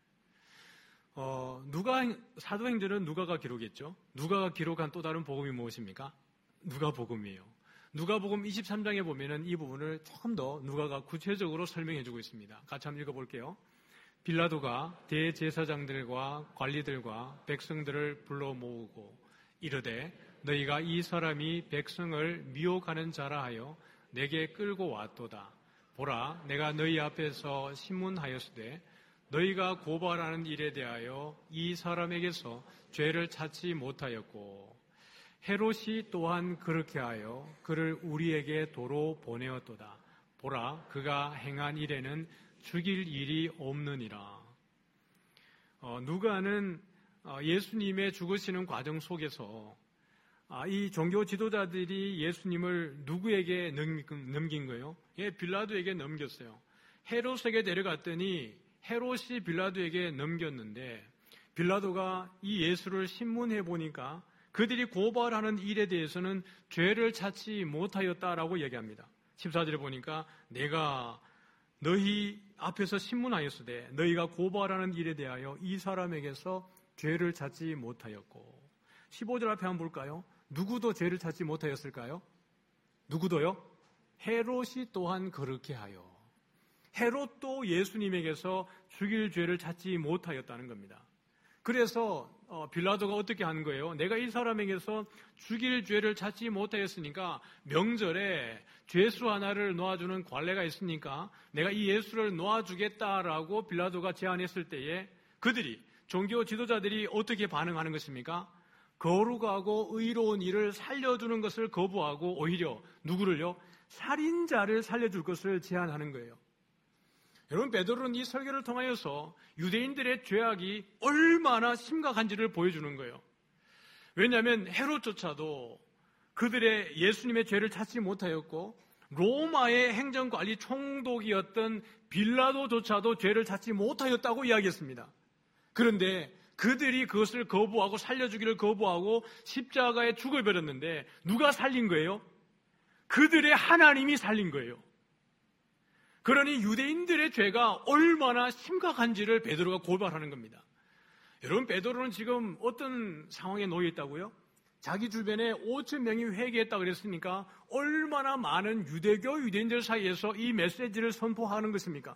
어, 누가, 사도행전은 누가가 기록했죠? 누가가 기록한 또 다른 복음이 무엇입니까? 누가복음이에요. 누가복음 이십삼 장에 보면은 이 부분을 조금 더 누가가 구체적으로 설명해주고 있습니다. 같이 한번 읽어볼게요. 빌라도가 대제사장들과 관리들과 백성들을 불러 모으고 이르되 너희가 이 사람이 백성을 미혹하는 자라 하여 내게 끌고 왔도다. 보라, 내가 너희 앞에서 신문하였으되 너희가 고발하는 일에 대하여 이 사람에게서 죄를 찾지 못하였고 헤롯이 또한 그렇게 하여 그를 우리에게 도로 보내었도다. 보라, 그가 행한 일에는 죽일 일이 없느니라. 어, 누가는 예수님의 죽으시는 과정 속에서 이 종교 지도자들이 예수님을 누구에게 넘긴 거예요? 예, 빌라도에게 넘겼어요. 헤롯에게 데려갔더니 헤롯이 빌라도에게 넘겼는데 빌라도가 이 예수를 신문해 보니까 그들이 고발하는 일에 대해서는 죄를 찾지 못하였다라고 얘기합니다. 십사 절에 보니까 내가 너희 앞에서 신문하였으되 너희가 고발하는 일에 대하여 이 사람에게서 죄를 찾지 못하였고 십오 절 앞에 한번 볼까요? 누구도 죄를 찾지 못하였을까요? 누구도요? 헤롯이 또한 그렇게 하여. 헤롯도 예수님에게서 죽일 죄를 찾지 못하였다는 겁니다. 그래서 빌라도가 어떻게 하는 거예요? 내가 이 사람에게서 죽일 죄를 찾지 못하였으니까 명절에 죄수 하나를 놓아주는 관례가 있으니까 내가 이 예수를 놓아주겠다라고 빌라도가 제안했을 때에 그들이, 종교 지도자들이 어떻게 반응하는 것입니까? 거룩하고 의로운 일을 살려주는 것을 거부하고 오히려 누구를요? 살인자를 살려줄 것을 제안하는 거예요. 여러분, 베드로는 이 설교를 통하여서 유대인들의 죄악이 얼마나 심각한지를 보여주는 거예요. 왜냐하면 헤롯조차도 그들의 예수님의 죄를 찾지 못하였고 로마의 행정관리 총독이었던 빌라도조차도 죄를 찾지 못하였다고 이야기했습니다. 그런데 그들이 그것을 거부하고 살려주기를 거부하고 십자가에 죽어버렸는데 누가 살린 거예요? 그들의 하나님이 살린 거예요. 그러니 유대인들의 죄가 얼마나 심각한지를 베드로가 고발하는 겁니다. 여러분, 베드로는 지금 어떤 상황에 놓여 있다고요? 자기 주변에 오천 명이 회개했다 그랬으니까 얼마나 많은 유대교 유대인들 사이에서 이 메시지를 선포하는 것입니까?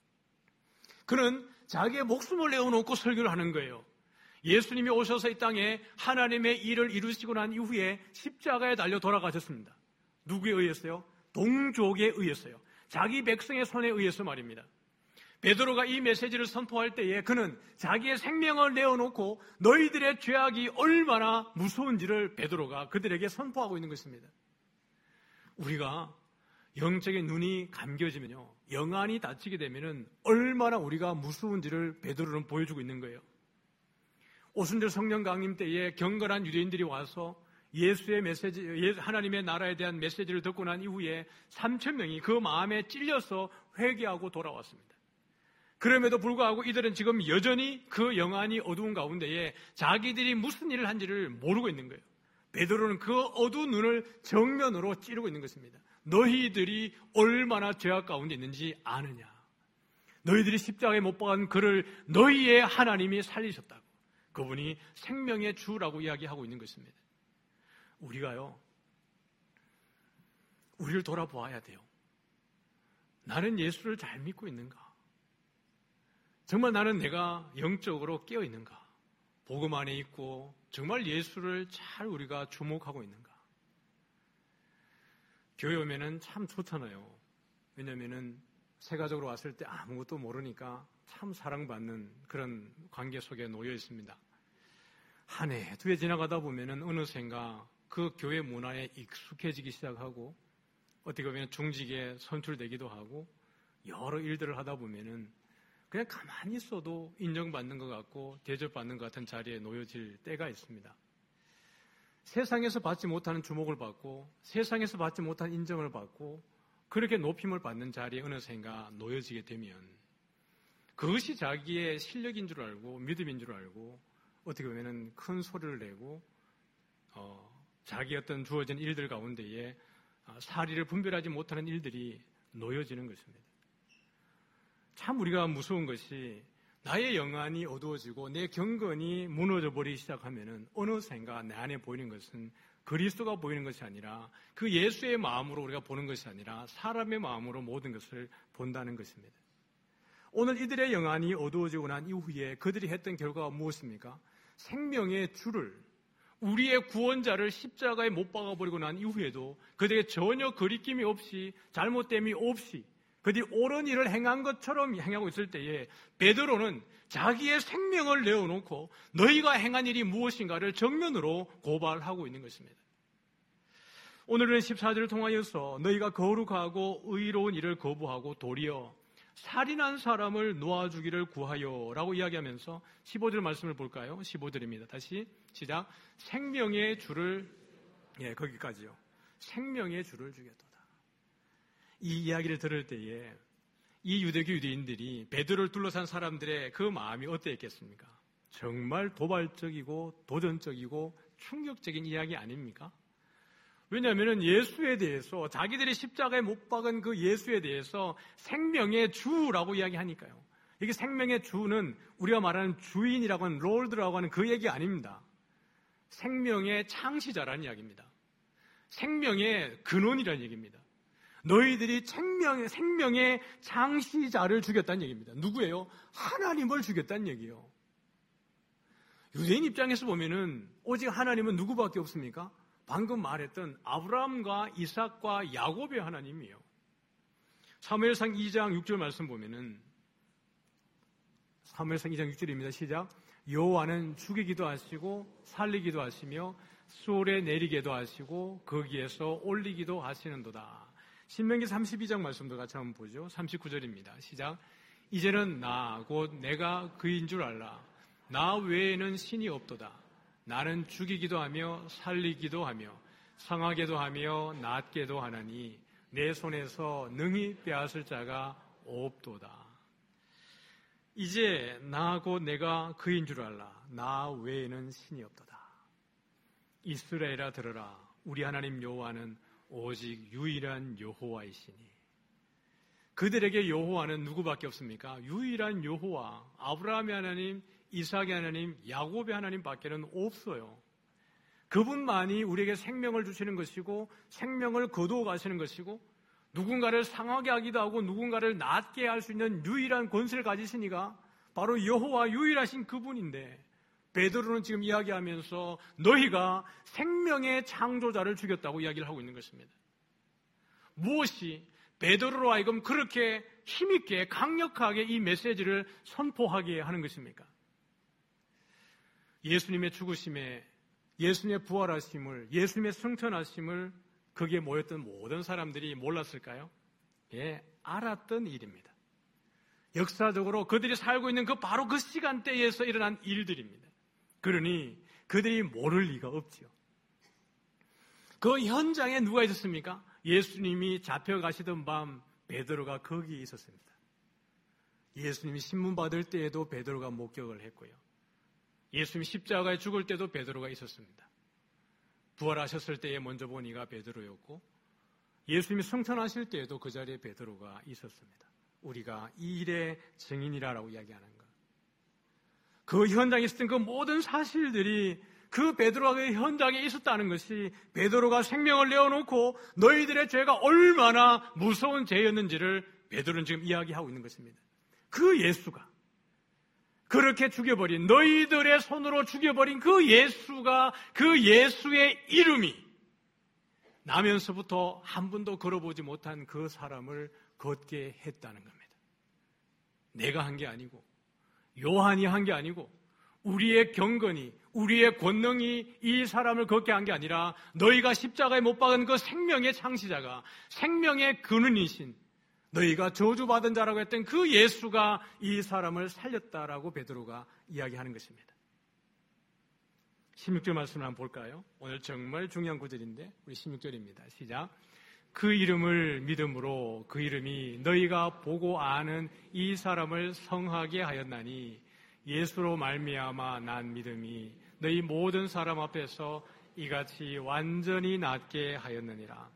그는 자기의 목숨을 내어놓고 설교를 하는 거예요. 예수님이 오셔서 이 땅에 하나님의 일을 이루시고 난 이후에 십자가에 달려 돌아가셨습니다. 누구에 의해서요? 동족에 의해서요. 자기 백성의 손에 의해서 말입니다. 베드로가 이 메시지를 선포할 때에 그는 자기의 생명을 내어놓고 너희들의 죄악이 얼마나 무서운지를 베드로가 그들에게 선포하고 있는 것입니다. 우리가 영적인 눈이 감겨지면요, 영안이 닫히게 되면은 얼마나 우리가 무서운지를 베드로는 보여주고 있는 거예요. 오순절 성령 강림 때에 경건한 유대인들이 와서 예수의 메시지, 하나님의 나라에 대한 메시지를 듣고 난 이후에 삼천 명이 그 마음에 찔려서 회개하고 돌아왔습니다. 그럼에도 불구하고 이들은 지금 여전히 그 영안이 어두운 가운데에 자기들이 무슨 일을 한지를 모르고 있는 거예요. 베드로는 그 어두운 눈을 정면으로 찌르고 있는 것입니다. 너희들이 얼마나 죄악 가운데 있는지 아느냐? 너희들이 십자가에 못 박은 그를 너희의 하나님이 살리셨다고. 그분이 생명의 주라고 이야기하고 있는 것입니다. 우리가요, 우리를 돌아보아야 돼요. 나는 예수를 잘 믿고 있는가? 정말 나는 내가 영적으로 깨어 있는가? 복음 안에 있고 정말 예수를 잘 우리가 주목하고 있는가? 교회 오면은 참 좋잖아요. 왜냐면은 세가족으로 왔을 때 아무것도 모르니까 참 사랑받는 그런 관계 속에 놓여 있습니다. 한 해, 두 해 지나가다 보면은 어느샌가 그 교회 문화에 익숙해지기 시작하고 어떻게 보면 중직에 선출되기도 하고 여러 일들을 하다 보면은 그냥 가만히 있어도 인정받는 것 같고 대접받는 것 같은 자리에 놓여질 때가 있습니다. 세상에서 받지 못하는 주목을 받고 세상에서 받지 못한 인정을 받고 그렇게 높임을 받는 자리에 어느샌가 놓여지게 되면 그것이 자기의 실력인 줄 알고 믿음인 줄 알고 어떻게 보면 큰 소리를 내고 어, 자기 어떤 주어진 일들 가운데에 사리를 분별하지 못하는 일들이 놓여지는 것입니다. 참 우리가 무서운 것이 나의 영안이 어두워지고 내 경건이 무너져 버리기 시작하면은 어느샌가 내 안에 보이는 것은 그리스도가 보이는 것이 아니라 그 예수의 마음으로 우리가 보는 것이 아니라 사람의 마음으로 모든 것을 본다는 것입니다. 오늘 이들의 영안이 어두워지고 난 이후에 그들이 했던 결과가 무엇입니까? 생명의 주를 우리의 구원자를 십자가에 못 박아버리고 난 이후에도 그들에게 전혀 거리낌이 없이 잘못됨이 없이 그들이 옳은 일을 행한 것처럼 행하고 있을 때에 베드로는 자기의 생명을 내어놓고 너희가 행한 일이 무엇인가를 정면으로 고발하고 있는 것입니다. 오늘은 십사 절을 통하여서 너희가 거룩하고 의로운 일을 거부하고 도리어 살인한 사람을 놓아주기를 구하여 라고 이야기하면서 십오 절 말씀을 볼까요? 십오 절입니다. 다시 시작. 생명의 주를 예 거기까지요. 생명의 주를 주겠도다. 이 이야기를 들을 때에 이 유대교 유대인들이 베드로를 둘러싼 사람들의 그 마음이 어땠겠습니까? 정말 도발적이고 도전적이고 충격적인 이야기 아닙니까? 왜냐하면 예수에 대해서 자기들이 십자가에 못 박은 그 예수에 대해서 생명의 주라고 이야기하니까요. 이게 생명의 주는 우리가 말하는 주인이라고 하는 롤드라고 하는 그 얘기 아닙니다. 생명의 창시자라는 이야기입니다. 생명의 근원이라는 얘기입니다. 너희들이 생명의, 생명의 창시자를 죽였다는 얘기입니다. 누구예요? 하나님을 죽였다는 얘기예요. 유대인 입장에서 보면은 오직 하나님은 누구밖에 없습니까? 방금 말했던 아브라함과 이삭과 야곱의 하나님이에요. 사무엘상 이 장 육 절 말씀 보면은 사무엘상 이 장 육 절입니다. 시작. 여호와는 죽이기도 하시고 살리기도 하시며 수월에 내리게도 하시고 거기에서 올리기도 하시는도다. 신명기 삼십이 장 말씀도 같이 한번 보죠. 삼십구 절입니다. 시작. 이제는 나 곧 내가 그인 줄 알라. 나 외에는 신이 없도다. 나는 죽이기도 하며 살리기도 하며 상하게도 하며 낫게도 하나니 내 손에서 능히 빼앗을 자가 없도다. 이제 나 곧 내가 그인 줄 알라. 나 외에는 신이 없도다. 이스라엘아 들으라. 우리 하나님 여호와는 오직 유일한 여호와이시니. 그들에게 여호와는 누구밖에 없습니까? 유일한 여호와, 아브라함의 하나님, 이삭의 하나님, 야곱의 하나님밖에는 없어요. 그분만이 우리에게 생명을 주시는 것이고 생명을 거두어 가시는 것이고 누군가를 상하게 하기도 하고 누군가를 낫게 할 수 있는 유일한 권세를 가지시니가 바로 여호와 유일하신 그분인데 베드로는 지금 이야기하면서 너희가 생명의 창조자를 죽였다고 이야기를 하고 있는 것입니다. 무엇이 베드로로 하여금 그렇게 힘있게 강력하게 이 메시지를 선포하게 하는 것입니까? 예수님의 죽으심에 예수님의 부활하심을 예수님의 승천하심을 거기에 모였던 모든 사람들이 몰랐을까요? 예, 알았던 일입니다. 역사적으로 그들이 살고 있는 그 바로 그 시간대에서 일어난 일들입니다. 그러니 그들이 모를 리가 없지요. 그 현장에 누가 있었습니까? 예수님이 잡혀가시던 밤 베드로가 거기에 있었습니다. 예수님이 신문 받을 때에도 베드로가 목격을 했고요. 예수님이 십자가에 죽을 때도 베드로가 있었습니다. 부활하셨을 때에 먼저 본 이가 베드로였고 예수님이 승천하실 때에도 그 자리에 베드로가 있었습니다. 우리가 이 일의 증인이라고 이야기하는 것. 그 현장에 있었던 그 모든 사실들이 그 베드로가 그 현장에 있었다는 것이 베드로가 생명을 내어놓고 너희들의 죄가 얼마나 무서운 죄였는지를 베드로는 지금 이야기하고 있는 것입니다. 그 예수가 그렇게 죽여버린 너희들의 손으로 죽여버린 그 예수가 그 예수의 이름이 나면서부터 한 번도 걸어보지 못한 그 사람을 걷게 했다는 겁니다. 내가 한 게 아니고 요한이 한 게 아니고 우리의 경건이, 우리의 권능이 이 사람을 걷게 한 게 아니라 너희가 십자가에 못 박은 그 생명의 창시자가, 생명의 근원이신, 너희가 저주받은 자라고 했던 그 예수가 이 사람을 살렸다라고 베드로가 이야기하는 것입니다. 십육 절 말씀을 한번 볼까요? 오늘 정말 중요한 구절인데 우리 십육 절입니다. 시작. 그 이름을 믿음으로 그 이름이 너희가 보고 아는 이 사람을 성하게 하였나니 예수로 말미암아 난 믿음이 너희 모든 사람 앞에서 이같이 완전히 낫게 하였느니라.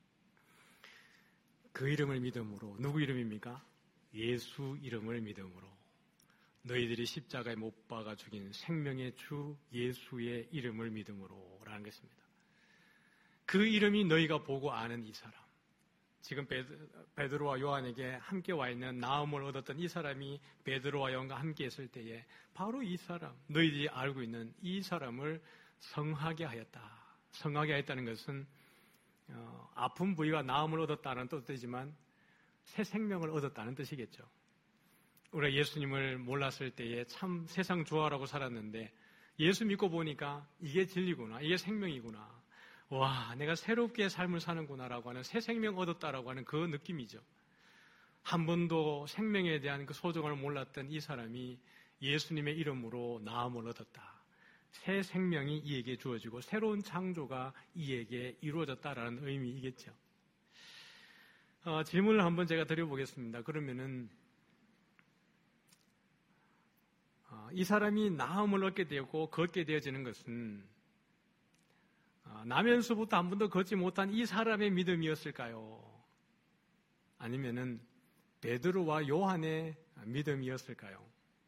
그 이름을 믿음으로, 누구 이름입니까? 예수 이름을 믿음으로 너희들이 십자가에 못 박아 죽인 생명의 주 예수의 이름을 믿음으로 라는 것입니다. 그 이름이 너희가 보고 아는 이 사람, 지금 베드로와 요한에게 함께 와 있는 나음을 얻었던 이 사람이 베드로와 요한과 함께 있을 때에 바로 이 사람, 너희들이 알고 있는 이 사람을 성하게 하였다. 성하게 하였다는 것은 어, 아픈 부위가 나음을 얻었다는 뜻이지만 새 생명을 얻었다는 뜻이겠죠. 우리가 예수님을 몰랐을 때에 참 세상 좋아라고 살았는데 예수 믿고 보니까 이게 진리구나, 이게 생명이구나, 와, 내가 새롭게 삶을 사는구나라고 하는 새 생명 얻었다라고 하는 그 느낌이죠. 한 번도 생명에 대한 그 소중함을 몰랐던 이 사람이 예수님의 이름으로 나음을 얻었다. 새 생명이 이에게 주어지고 새로운 창조가 이에게 이루어졌다라는 의미이겠죠. 어, 질문을 한번 제가 드려보겠습니다. 그러면은 어, 이 사람이 나음을 얻게 되고 걷게 되어지는 것은 어, 나면서부터 한 번도 걷지 못한 이 사람의 믿음이었을까요? 아니면은 베드로와 요한의 믿음이었을까요?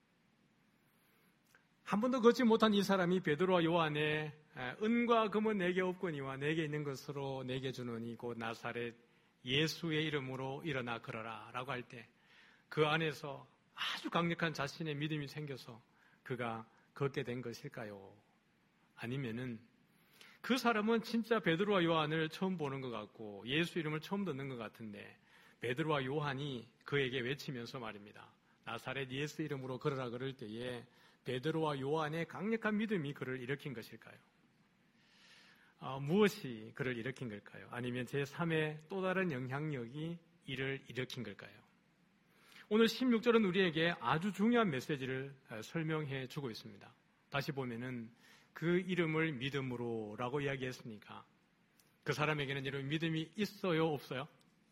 한 번도 걷지 못한 이 사람이 베드로와 요한의 은과 금은 내게 없거니와 내게 있는 것으로 내게 주노니 곧 나사렛 예수의 이름으로 일어나 걸어라 라고 할 때 그 안에서 아주 강력한 자신의 믿음이 생겨서 그가 걷게 된 것일까요? 아니면은 그 사람은 진짜 베드로와 요한을 처음 보는 것 같고 예수 이름을 처음 듣는 것 같은데 베드로와 요한이 그에게 외치면서 말입니다. 나사렛 예수 이름으로 걸어라 그럴 때에 베드로와 요한의 강력한 믿음이 그를 일으킨 것일까요? 어, 무엇이 그를 일으킨 걸까요? 아니면 제삼의 또 다른 영향력이 이를 일으킨 걸까요? 오늘 십육 절은 우리에게 아주 중요한 메시지를 설명해 주고 있습니다. 다시 보면은 그 이름을 믿음으로 라고 이야기했으니까 그 사람에게는 이런 믿음이 있어요, 없어요?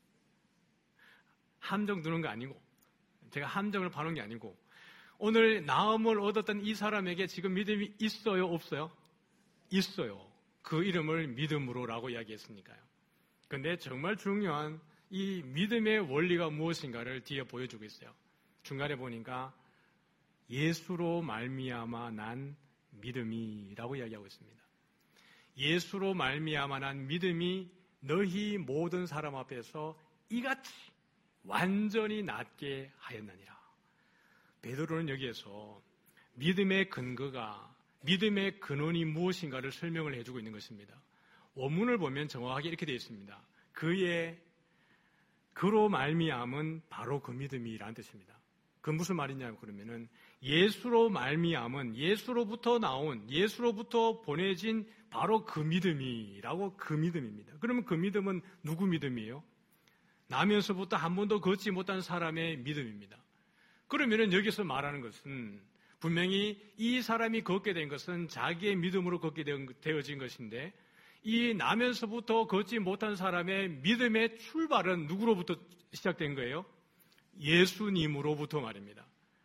함정 두는 거 아니고, 제가 함정을 파는 게 아니고, 오늘 나음을 얻었던 이 사람에게 지금 믿음이 있어요, 없어요? 있어요. 그 이름을 믿음으로 라고 이야기했으니까요. 그런데 정말 중요한 이 믿음의 원리가 무엇인가를 뒤에 보여주고 있어요. 중간에 보니까 예수로 말미암아 난 믿음이라고 이야기하고 있습니다. 예수로 말미암아 난 믿음이 너희 모든 사람 앞에서 이같이 완전히 낫게 하였느니라. 베드로는 여기에서 믿음의 근거가, 믿음의 근원이 무엇인가를 설명을 해주고 있는 것입니다. 원문을 보면 정확하게 이렇게 되어 있습니다. 그의 그로 말미암은 바로 그 믿음이라는 뜻입니다. 그 무슨 말이냐면 그러면은 예수로 말미암은 예수로부터 나온, 예수로부터 보내진 바로 그 믿음이라고, 그 믿음입니다. 그러면 그 믿음은 누구 믿음이에요? 나면서부터 한 번도 걷지 못한 사람의 믿음입니다. 그러면은 여기서 말하는 것은 분명히 이 사람이 걷게 된 것은 자기의 믿음으로 걷게 되어진 것인데, 이 나면서부터 걷지 못한 사람의 믿음의 출발은 누구로부터 시작된 거예요? 예수님으로부터 말입니다.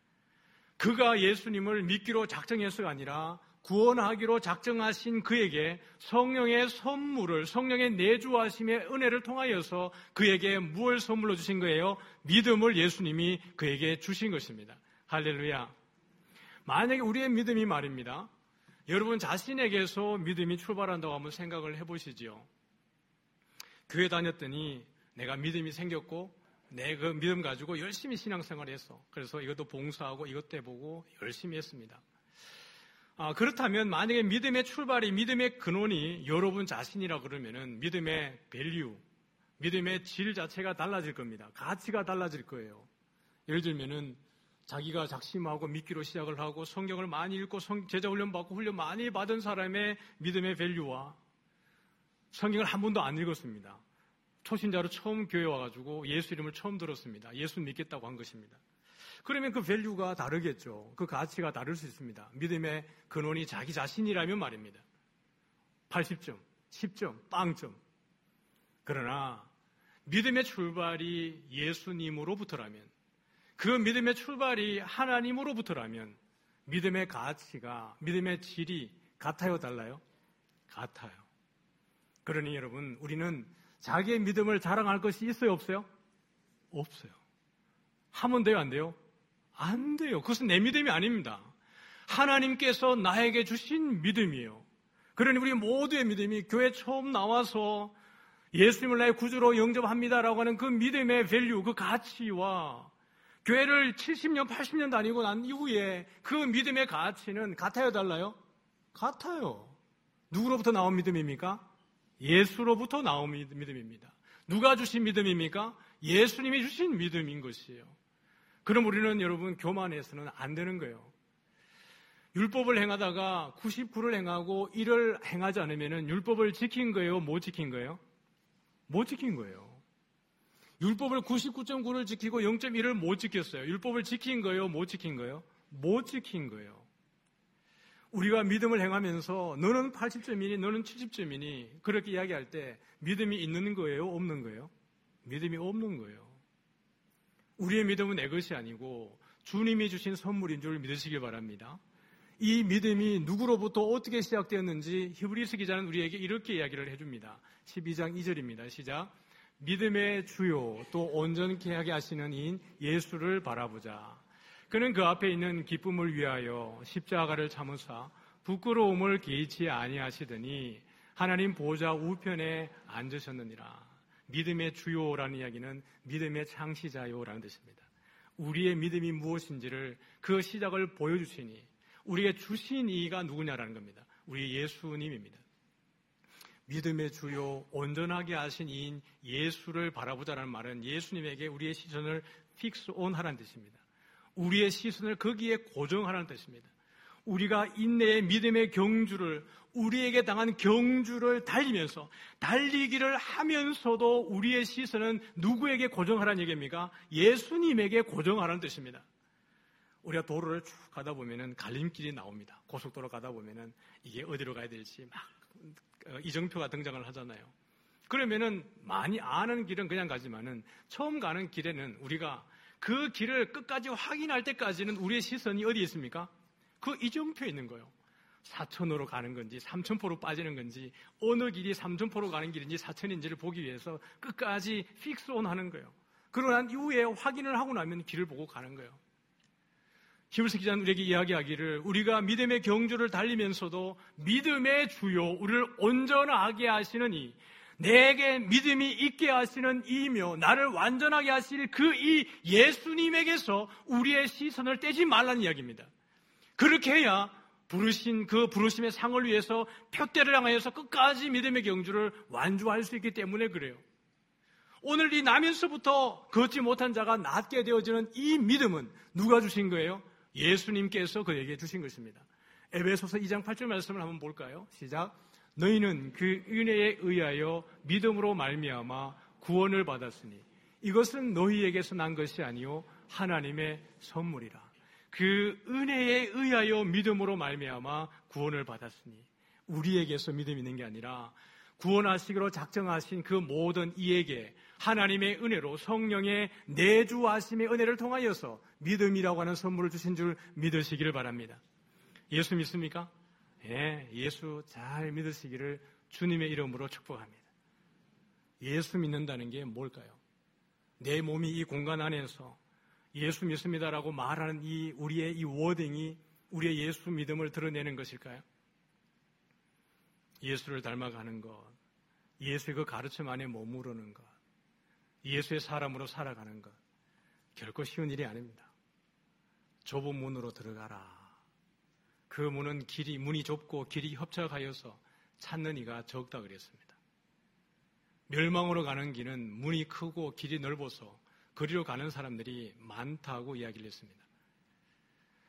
그가 예수님을 믿기로 작정해서가 아니라 구원하기로 작정하신 그에게 성령의 선물을, 성령의 내주하심의 은혜를 통하여서 그에게 무엇을 선물로 주신 거예요? 믿음을 예수님이 그에게 주신 것입니다. 할렐루야. 만약에 우리의 믿음이 말입니다, 여러분 자신에게서 믿음이 출발한다고 한번 생각을 해보시지요. 교회 다녔더니 내가 믿음이 생겼고 내 그 믿음 가지고 열심히 신앙생활을 했어. 그래서 이것도 봉사하고 이것도 해보고 열심히 했습니다. 아, 그렇다면 만약에 믿음의 출발이, 믿음의 근원이 여러분 자신이라 그러면은 믿음의 밸류, 믿음의 질 자체가 달라질 겁니다. 가치가 달라질 거예요. 예를 들면은 자기가 작심하고 믿기로 시작을 하고 성경을 많이 읽고 제자 훈련 받고 훈련 많이 받은 사람의 믿음의 밸류와 성경을 한 번도 안 읽었습니다. 초신자로 처음 교회 와가지고 예수 이름을 처음 들었습니다. 예수 믿겠다고 한 것입니다. 그러면 그 밸류가 다르겠죠. 그 가치가 다를 수 있습니다. 믿음의 근원이 자기 자신이라면 말입니다. 팔십 점, 십 점, 빵점. 그러나 믿음의 출발이 예수님으로부터라면, 그 믿음의 출발이 하나님으로부터라면 믿음의 가치가, 믿음의 질이 같아요, 달라요? 같아요. 그러니 여러분, 우리는 자기의 믿음을 자랑할 것이 있어요, 없어요? 없어요. 하면 돼요, 안 돼요? 안 돼요. 그것은 내 믿음이 아닙니다. 하나님께서 나에게 주신 믿음이에요. 그러니 우리 모두의 믿음이 교회 처음 나와서 예수님을 나의 구주로 영접합니다라고 하는 그 믿음의 밸류, 그 가치와 교회를 칠십 년, 팔십 년 다니고 난 이후에 그 믿음의 가치는 같아요, 달라요? 같아요. 누구로부터 나온 믿음입니까? 예수로부터 나온 믿음입니다. 누가 주신 믿음입니까? 예수님이 주신 믿음인 것이에요. 그럼 우리는 여러분 교만해서는 안 되는 거예요. 율법을 행하다가 구십구를 행하고 일을 행하지 않으면 율법을 지킨 거예요? 못 지킨 거예요? 못 지킨 거예요. 율법을 구십구 점 구를 지키고 영 점 일을 못 지켰어요. 율법을 지킨 거예요? 못 지킨 거예요? 못 지킨 거예요. 우리가 믿음을 행하면서 너는 팔십 점이니 너는 칠십 점이니 그렇게 이야기할 때 믿음이 있는 거예요? 없는 거예요? 믿음이 없는 거예요. 우리의 믿음은 내 것이 아니고 주님이 주신 선물인 줄 믿으시길 바랍니다. 이 믿음이 누구로부터 어떻게 시작되었는지 히브리서 기자는 우리에게 이렇게 이야기를 해줍니다. 십이 장 이 절입니다. 시작. 믿음의 주요 또 온전케 하게 하시는 이인 예수를 바라보자. 그는 그 앞에 있는 기쁨을 위하여 십자가를 참으사 부끄러움을 개의치 아니하시더니 하나님 보좌 우편에 앉으셨느니라. 믿음의 주요라는 이야기는 믿음의 창시자요라는 뜻입니다. 우리의 믿음이 무엇인지를 그 시작을 보여주시니 우리에게 주신 이가 누구냐라는 겁니다. 우리 예수님입니다. 믿음의 주요 온전하게 하신 이인 예수를 바라보자라는 말은 예수님에게 우리의 시선을 픽스 온 하라는 뜻입니다. 우리의 시선을 거기에 고정하라는 뜻입니다. 우리가 인내의 믿음의 경주를, 우리에게 당한 경주를 달리면서 달리기를 하면서도 우리의 시선은 누구에게 고정하라는 얘기입니까? 예수님에게 고정하라는 뜻입니다. 우리가 도로를 쭉 가다 보면은 갈림길이 나옵니다. 고속도로 가다 보면은 이게 어디로 가야 될지 막 이정표가 등장을 하잖아요. 그러면은 많이 아는 길은 그냥 가지만은 처음 가는 길에는 우리가 그 길을 끝까지 확인할 때까지는 우리의 시선이 어디에 있습니까? 그 이정표에 있는 거예요. 사천으로 가는 건지 삼천포로 빠지는 건지 어느 길이 삼천포로 가는 길인지 사천인지를 보기 위해서 끝까지 픽스온 하는 거예요. 그러고 난 이후에 확인을 하고 나면 길을 보고 가는 거예요. 히브리서 기자는 우리에게 이야기하기를 우리가 믿음의 경주를 달리면서도 믿음의 주요 우리를 온전하게 하시는 이 내게 믿음이 있게 하시는 이며 나를 완전하게 하실 그 이 예수님에게서 우리의 시선을 떼지 말라는 이야기입니다. 그렇게 해야 부르신 그 부르심의 상을 위해서 표대를 향하여서 끝까지 믿음의 경주를 완주할 수 있기 때문에 그래요. 오늘 이 나면서부터 걷지 못한 자가 낫게 되어지는 이 믿음은 누가 주신 거예요? 예수님께서 그에게 주신 것입니다. 에베소서 이 장 팔 절 말씀을 한번 볼까요? 시작. 너희는 그 은혜에 의하여 믿음으로 말미암아 구원을 받았으니 이것은 너희에게서 난 것이 아니요 하나님의 선물이라. 그 은혜에 의하여 믿음으로 말미암아 구원을 받았으니 우리에게서 믿음이 있는 게 아니라 구원하시기로 작정하신 그 모든 이에게 하나님의 은혜로 성령의 내주하심의 은혜를 통하여서 믿음이라고 하는 선물을 주신 줄 믿으시기를 바랍니다. 예수 믿습니까? 예, 예수 잘 믿으시기를 주님의 이름으로 축복합니다. 예수 믿는다는 게 뭘까요? 내 몸이 이 공간 안에서 예수 믿습니다라고 말하는 이 우리의 이 워딩이 우리의 예수 믿음을 드러내는 것일까요? 예수를 닮아가는 것, 예수의 그 가르침 안에 머무르는 것, 예수의 사람으로 살아가는 것, 결코 쉬운 일이 아닙니다. 좁은 문으로 들어가라. 그 문은 길이, 문이 좁고 길이 협착하여서 찾는 이가 적다 그랬습니다. 멸망으로 가는 길은 문이 크고 길이 넓어서 그리로 가는 사람들이 많다고 이야기를 했습니다.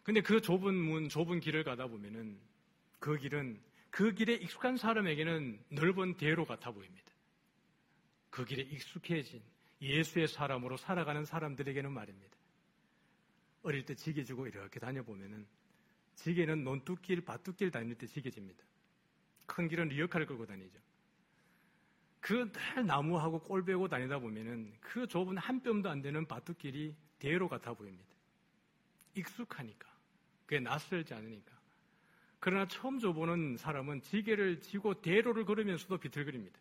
근데 그 좁은 문, 좁은 길을 가다 보면은 그 길은 그 길에 익숙한 사람에게는 넓은 대로 같아 보입니다. 그 길에 익숙해진 예수의 사람으로 살아가는 사람들에게는 말입니다. 어릴 때 지게 주고 이렇게 다녀보면은 지게는 논뚝길, 밭뚝길 다닐 때 지게집니다. 큰 길은 리어카를 끌고 다니죠. 그 늘 나무하고 꼴 베고 다니다 보면은 그 좁은 한 뼘도 안 되는 밭뚝길이 대로 같아 보입니다. 익숙하니까. 그게 낯설지 않으니까. 그러나 처음 줘보는 사람은 지게를 지고 대로를 걸으면서도 비틀거립니다.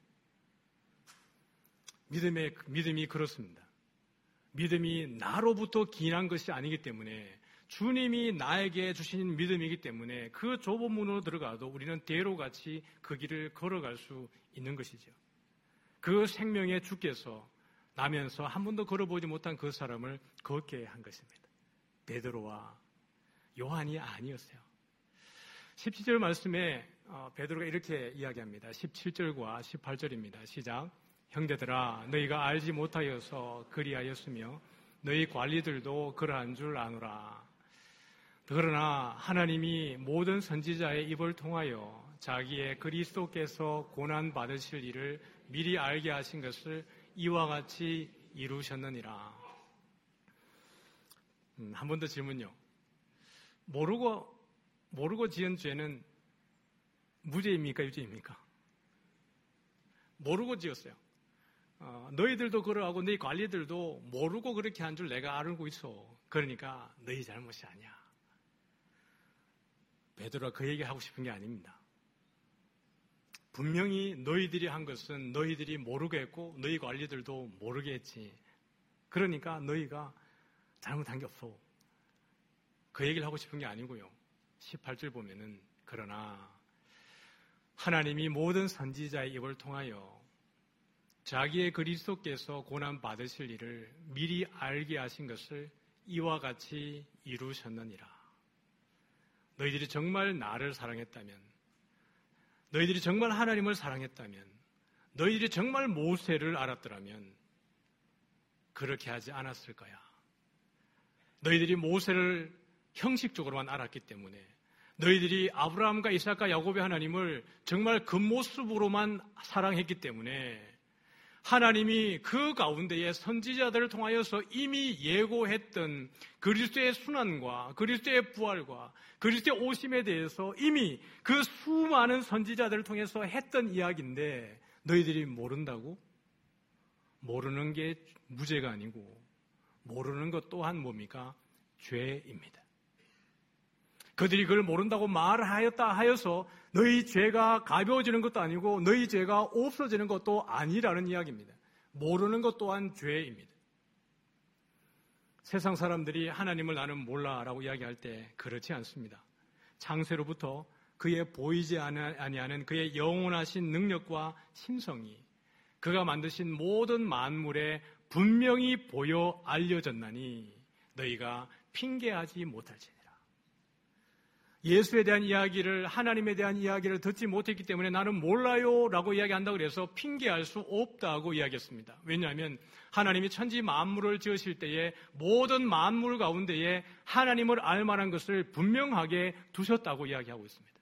믿음의, 믿음이 그렇습니다. 믿음이 나로부터 기인한 것이 아니기 때문에 주님이 나에게 주신 믿음이기 때문에 그 좁은 문으로 들어가도 우리는 대로같이 그 길을 걸어갈 수 있는 것이죠. 그 생명의 주께서 나면서 한 번도 걸어보지 못한 그 사람을 걷게 한 것입니다. 베드로와 요한이 아니었어요. 십칠 절 말씀에 베드로가 이렇게 이야기합니다. 십칠 절과 십팔 절입니다. 시작. 형제들아 너희가 알지 못하여서 그리하였으며 너희 관리들도 그러한 줄 아노라. 그러나 하나님이 모든 선지자의 입을 통하여 자기의 그리스도께서 고난 받으실 일을 미리 알게 하신 것을 이와 같이 이루셨느니라. 음, 한 번 더 질문요. 모르고 모르고 지은 죄는 무죄입니까, 유죄입니까? 모르고 지었어요. 어, 너희들도 그러하고 너희 관리들도 모르고 그렇게 한 줄 내가 알고 있어. 그러니까 너희 잘못이 아니야. 베드로가 그 얘기 하고 싶은 게 아닙니다. 분명히 너희들이 한 것은 너희들이 모르게 했고 너희 관리들도 모르게 했지. 그러니까 너희가 잘못한 게 없어. 그 얘기를 하고 싶은 게 아니고요. 십팔 절 보면은 그러나 하나님이 모든 선지자의 입을 통하여 자기의 그리스도께서 고난 받으실 일을 미리 알게 하신 것을 이와 같이 이루셨느니라. 너희들이 정말 나를 사랑했다면, 너희들이 정말 하나님을 사랑했다면, 너희들이 정말 모세를 알았더라면 그렇게 하지 않았을 거야. 너희들이 모세를 형식적으로만 알았기 때문에, 너희들이 아브라함과 이삭과 야곱의 하나님을 정말 겉모습으로만 사랑했기 때문에 하나님이 그 가운데에 선지자들을 통하여서 이미 예고했던 그리스도의 순환과 그리스도의 부활과 그리스도의 오심에 대해서 이미 그 수많은 선지자들을 통해서 했던 이야기인데 너희들이 모른다고? 모르는 게 무죄가 아니고 모르는 것 또한 뭡니까? 죄입니다. 그들이 그걸 모른다고 말하였다 하여서 너희 죄가 가벼워지는 것도 아니고 너희 죄가 없어지는 것도 아니라는 이야기입니다. 모르는 것 또한 죄입니다. 세상 사람들이 하나님을 나는 몰라라고 이야기할 때 그렇지 않습니다. 창세로부터 그의 보이지 아니하는 그의 영원하신 능력과 심성이 그가 만드신 모든 만물에 분명히 보여 알려졌나니 너희가 핑계하지 못할지니라. 예수에 대한 이야기를, 하나님에 대한 이야기를 듣지 못했기 때문에 나는 몰라요 라고 이야기한다고 해서 핑계할 수 없다고 이야기했습니다. 왜냐하면 하나님이 천지 만물을 지으실 때에 모든 만물 가운데에 하나님을 알 만한 것을 분명하게 두셨다고 이야기하고 있습니다.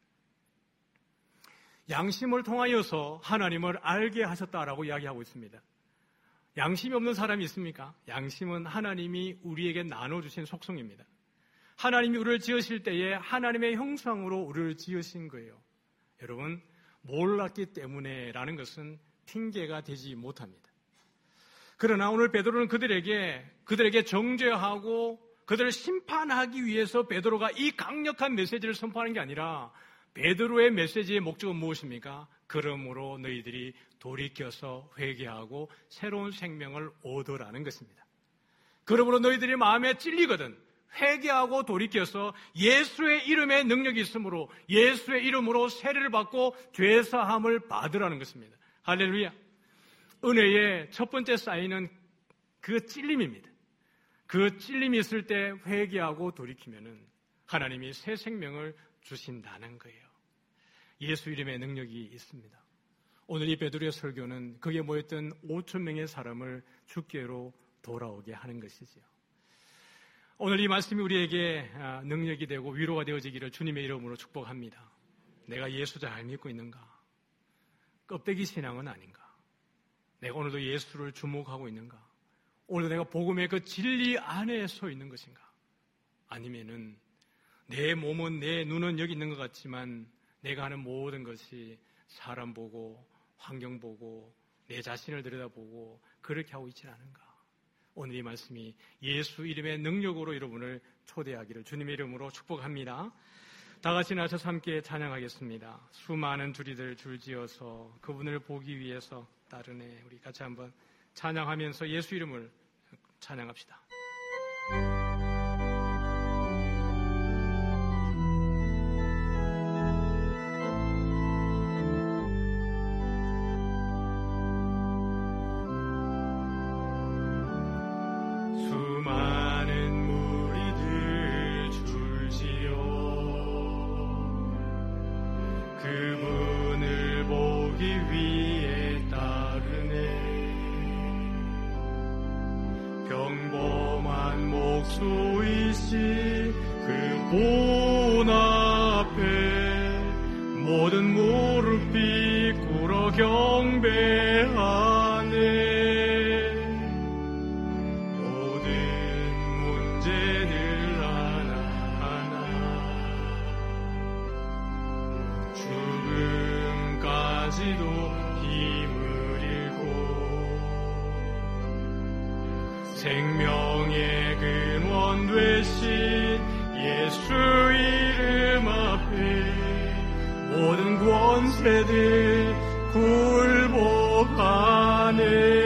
양심을 통하여서 하나님을 알게 하셨다라고 이야기하고 있습니다. 양심이 없는 사람이 있습니까? 양심은 하나님이 우리에게 나눠주신 속성입니다. 하나님이 우리를 지으실 때에 하나님의 형상으로 우리를 지으신 거예요. 여러분, 몰랐기 때문에 라는 것은 핑계가 되지 못합니다. 그러나 오늘 베드로는 그들에게 그들에게 정죄하고 그들을 심판하기 위해서 베드로가 이 강력한 메시지를 선포하는 게 아니라 베드로의 메시지의 목적은 무엇입니까? 그러므로 너희들이 돌이켜서 회개하고 새로운 생명을 얻으라는 것입니다. 그러므로 너희들이 마음에 찔리거든 회개하고 돌이켜서 예수의 이름에 능력이 있으므로 예수의 이름으로 세례를 받고 죄사함을 받으라는 것입니다. 할렐루야. 은혜의 첫 번째 사인은 그 찔림입니다. 그 찔림이 있을 때 회개하고 돌이키면은 하나님이 새 생명을 주신다는 거예요. 예수 이름의 능력이 있습니다. 오늘 이 베드로의 설교는 거기에 모였던 오천 명의 사람을 주께로 돌아오게 하는 것이지요. 오늘 이 말씀이 우리에게 능력이 되고 위로가 되어지기를 주님의 이름으로 축복합니다. 내가 예수 잘 믿고 있는가? 껍데기 신앙은 아닌가? 내가 오늘도 예수를 주목하고 있는가? 오늘도 내가 복음의 그 진리 안에 서 있는 것인가? 아니면은 내 몸은, 내 눈은 여기 있는 것 같지만 내가 하는 모든 것이 사람 보고 환경 보고 내 자신을 들여다보고 그렇게 하고 있지는 않은가? 오늘 이 말씀이 예수 이름의 능력으로 여러분을 초대하기를 주님의 이름으로 축복합니다. 다 같이 나서서 함께 찬양하겠습니다. 수많은 줄이들 줄지어서 그분을 보기 위해서 따르네. 우리 같이 한번 찬양하면서 예수 이름을 찬양합시다. 본 앞에 모든 무릎이 꿇어 경배하네. 모든 문제들 하나하나 죽음까지도 힘을 잃고 생명의 근원 되신 예수 이름 앞에 모든 권세들 굴복하네.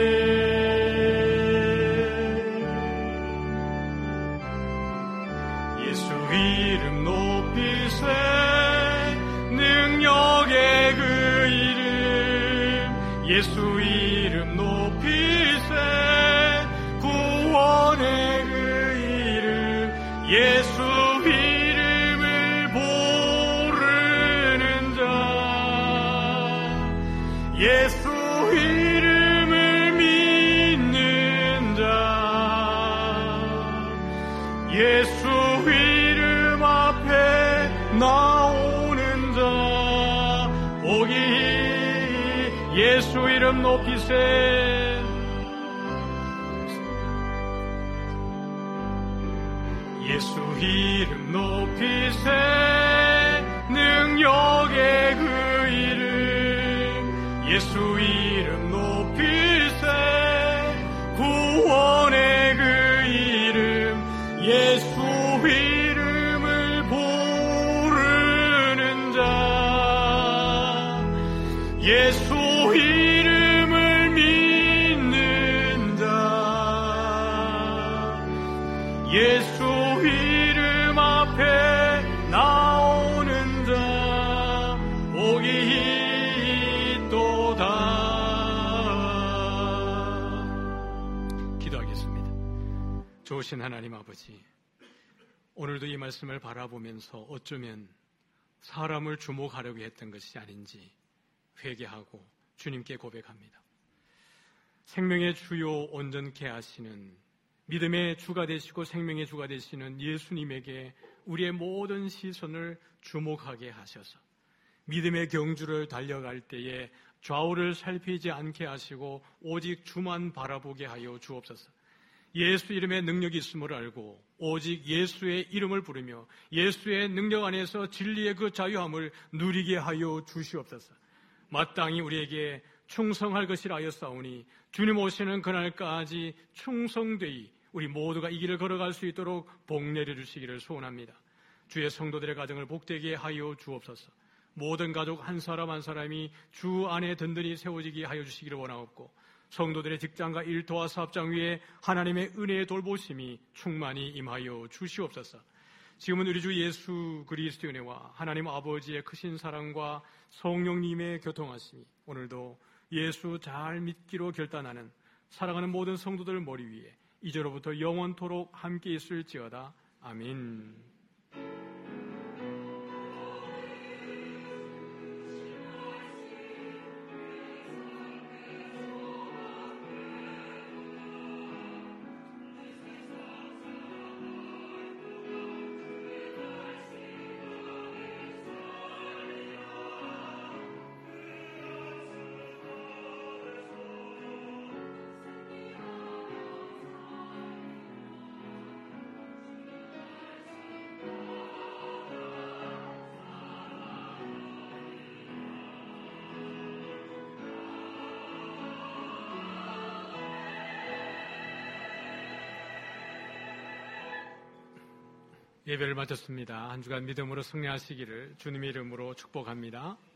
예수 이름 높이세 능력의 그 이름 예수 이름 높이세 구원의 그 이름 예수 예수 이름을 믿는 자 예수 이름 앞에 나오는 자 복이 예수 이름 높이세 예수 이름 높이세 능력의 그 이름 예수 이름 높이세 구원의 그 이름 예수 이름을 부르는 자 예수 이름을 믿는 자 예수 이름 앞에 나오는 자 복이 좋으신 하나님 아버지, 오늘도 이 말씀을 바라보면서 어쩌면 사람을 주목하려고 했던 것이 아닌지 회개하고 주님께 고백합니다. 생명의 주요 온전케 하시는 믿음의 주가 되시고 생명의 주가 되시는 예수님에게 우리의 모든 시선을 주목하게 하셔서 믿음의 경주를 달려갈 때에 좌우를 살피지 않게 하시고 오직 주만 바라보게 하여 주옵소서. 예수 이름에 능력이 있음을 알고 오직 예수의 이름을 부르며 예수의 능력 안에서 진리의 그 자유함을 누리게 하여 주시옵소서. 마땅히 우리에게 충성할 것이라 하였사오니 주님 오시는 그날까지 충성되이 우리 모두가 이 길을 걸어갈 수 있도록 복 내려주시기를 소원합니다. 주의 성도들의 가정을 복되게 하여 주옵소서. 모든 가족 한 사람 한 사람이 주 안에 든든히 세워지게 하여 주시기를 원하옵고 성도들의 직장과 일터와 사업장 위에 하나님의 은혜의 돌보심이 충만히 임하여 주시옵소서. 지금은 우리 주 예수 그리스도의 은혜와 하나님 아버지의 크신 사랑과 성령님의 교통하심이 오늘도 예수 잘 믿기로 결단하는 사랑하는 모든 성도들 머리 위에 이제로부터 영원토록 함께 있을지어다. 아멘. 예배를 마쳤습니다. 한 주간 믿음으로 승리하시기를 주님의 이름으로 축복합니다.